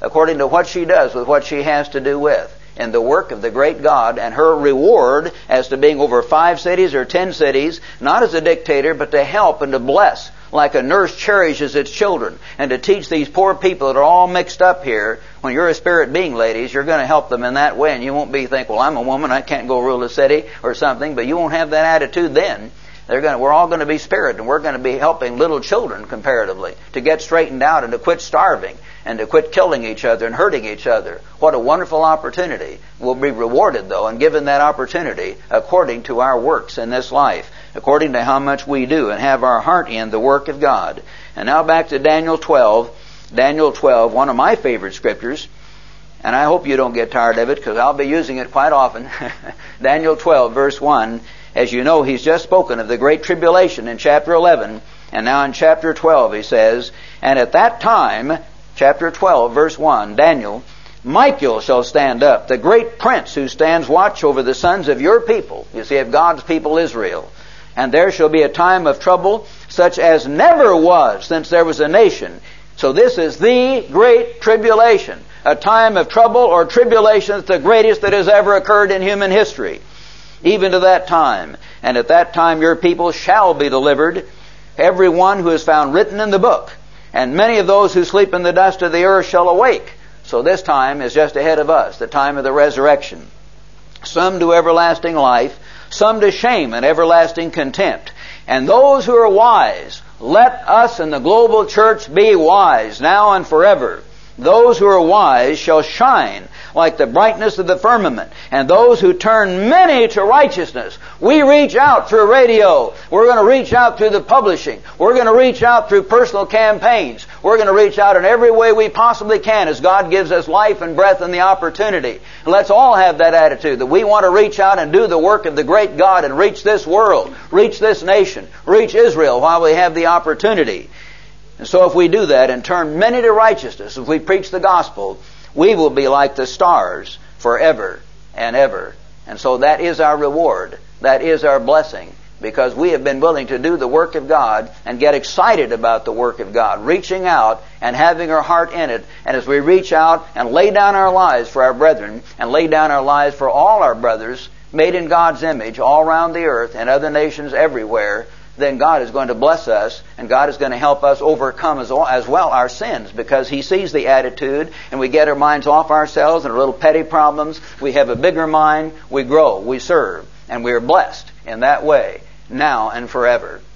according to what she does with what she has to do with in the work of the great God, and her reward as to being over five cities or ten cities, not as a dictator, but to help and to bless, like a nurse cherishes its children, and to teach these poor people that are all mixed up here. When you're a spirit being, ladies, you're going to help them in that way, and you won't be think, well, I'm a woman, I can't go rule a city or something, but you won't have that attitude then. They're going to, we're all going to be spirit, and we're going to be helping little children comparatively to get straightened out and to quit starving and to quit killing each other and hurting each other. What a wonderful opportunity. We'll be rewarded, though, and given that opportunity according to our works in this life, according to how much we do and have our heart in the work of God. And now back to Daniel twelve. Daniel twelve, one of my favorite scriptures, and I hope you don't get tired of it because I'll be using it quite often. Daniel twelve, verse one. As you know, he's just spoken of the great tribulation in chapter eleven, and now in chapter twelve he says, and at that time, chapter twelve, verse one, Daniel, Michael shall stand up, the great prince who stands watch over the sons of your people, you see, of God's people Israel. And there shall be a time of trouble such as never was since there was a nation. So this is the great tribulation, a time of trouble or tribulation that's the greatest that has ever occurred in human history. Even to that time. And at that time your people shall be delivered, every one who is found written in the book. And many of those who sleep in the dust of the earth shall awake. So this time is just ahead of us, the time of the resurrection. Some to everlasting life, some to shame and everlasting contempt. And those who are wise, let us in the global church be wise, now and forever. Those who are wise shall shine like the brightness of the firmament, and those who turn many to righteousness. We reach out through radio. We're going to reach out through the publishing. We're going to reach out through personal campaigns. We're going to reach out in every way we possibly can as God gives us life and breath and the opportunity. And let's all have that attitude that we want to reach out and do the work of the great God and reach this world, reach this nation, reach Israel while we have the opportunity. And so if we do that and turn many to righteousness, if we preach the gospel, we will be like the stars forever and ever. And so that is our reward. That is our blessing, because we have been willing to do the work of God and get excited about the work of God, reaching out and having our heart in it. And as we reach out and lay down our lives for our brethren and lay down our lives for all our brothers made in God's image all around the earth and other nations everywhere, then God is going to bless us, and God is going to help us overcome as well our sins, because He sees the attitude, and we get our minds off ourselves and our little petty problems. We have a bigger mind, we grow, we serve, and we are blessed in that way, now and forever.